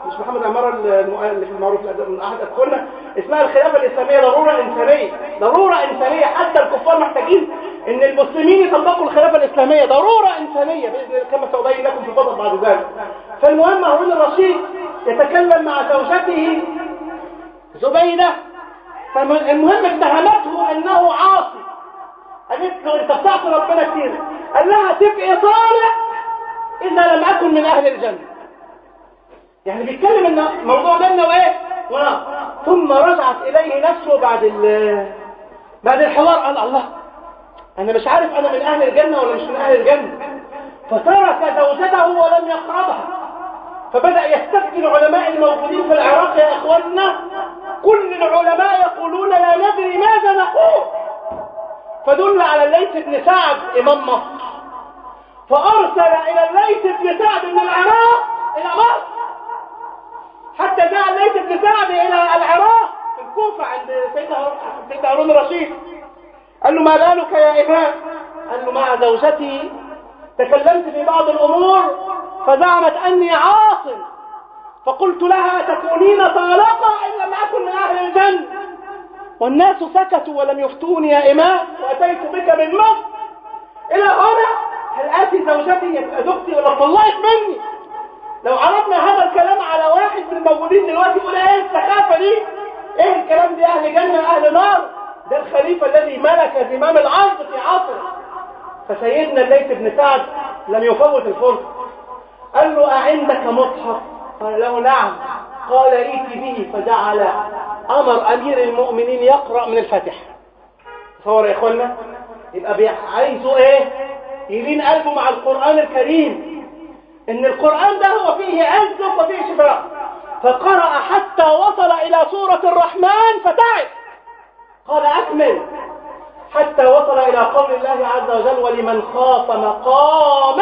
مش محمد عمارة اللي في المعروف من أحد أدخلنا، اسمها الخلافة الإسلامية، ضرورة إنسانية، ضرورة إنسانية. حتى الكفار محتاجين إن المسلمين يطبقوا الخلافة الإسلامية، ضرورة إنسانية بإذن الله كما سأبين لكم في الفضل بعد ذلك. فالمهم هارون الرشيد يتكلم مع زوجته زبيدة، فالمهم اتهمته أنه عاصي، قالت له أنت بتعصي ربنا كتير، قال لها تبقي طالع إذا لم أكن من أهل الجنة. يعني بيتكلم إن موضوع جنة وإيه ونار. ثم رجعت إليه نفسه بعد بعد الحوار، قال الله أنا مش عارف أنا من أهل الجنة ولا مش من أهل الجنة، فترك زوجته ولم يقربها. فبدأ يستفتي العلماء الموجودين في العراق، يا إخواننا كل العلماء يقولون لا ندري ماذا نقول، فدل على الليث بن سعد إمام مصر، فأرسل إلى الليث بن سعد من العراق إلى مصر، حتى جاء الليث بن سعد إلى العراق في الكوفة عند سيدنا هارون الرشيد. قال له ما بالك يا إمام؟ قال له مع زوجتي تكلمت في بعض الأمور فزعمت أني عاصم، فقلت لها تكونين طالقة إن لم أكن من أهل الجنة، والناس سكتوا ولم يفتوني يا إمام، وأتيت بك من مصر إلى هنا، هل آتي زوجتي يبقى زوجتي ولا طلعت مني؟ لو عرضنا هذا الكلام على واحد من الموجودين دلوقتي يقول ايه السخافة دي؟ ايه الكلام دي؟ أهل جنة أهل نار؟ ده الخليفة الذي ملك زمام العرض في عصره. فسيدنا الليث بن سعد لم يفوت الفرصة، قال له أعندك مصحف؟ قال له نعم. قال ائتي به، فجعل أمر أمير المؤمنين يقرأ من الفاتحة. تصور يا إخوانا، يبقى عايزه إيه؟ يلين قلبه مع القرآن الكريم، إن القرآن ده هو فيه عز وفيه شفاء. فقرأ حتى وصل إلى سورة الرحمن فتعب، قال أكمل، حتى وصل إلى قول الله عز وجل ولمن خاف مقام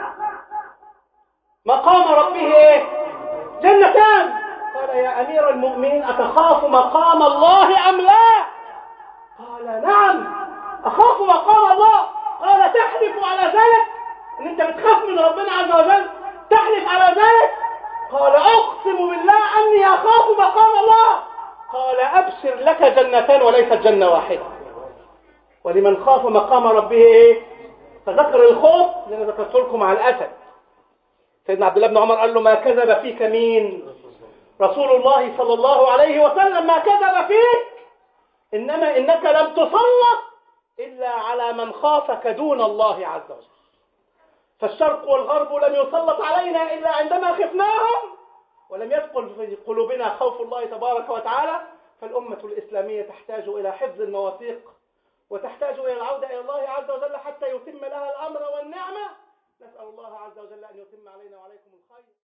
مقام ربه إيه؟ جنتان. قال يا أمير المؤمنين أتخاف مقام الله أم لا؟ قال نعم أخاف مقام الله. قال تحلف على ذلك إن أنت بتخاف من ربنا عز وجل؟ تحلف على ذلك؟ قال أقسم بالله أني أخاف مقام الله. قال أبشر لك جنتان وليست جنة واحدة، ولمن خاف مقام ربه إيه؟ فذكر الخوف لأن ذكرت لكم على الأسد. سيدنا عبد الله بن عمر قال له ما كذب فيك مين؟ رسول الله صلى الله عليه وسلم ما كذب فيك، إنما إنك لم تسلط إلا على من خافك دون الله عز وجل. فالشرق والغرب لم يسلط علينا إلا عندما خفناهم، ولم يدخل في قلوبنا خوف الله تبارك وتعالى. فالأمة الإسلامية تحتاج إلى حفظ المواثيق، وتحتاج إلى العودة إلى الله عز وجل حتى يتم لها الأمر والنعمة. نسأل الله عز وجل أن يتم علينا وعليكم الخير.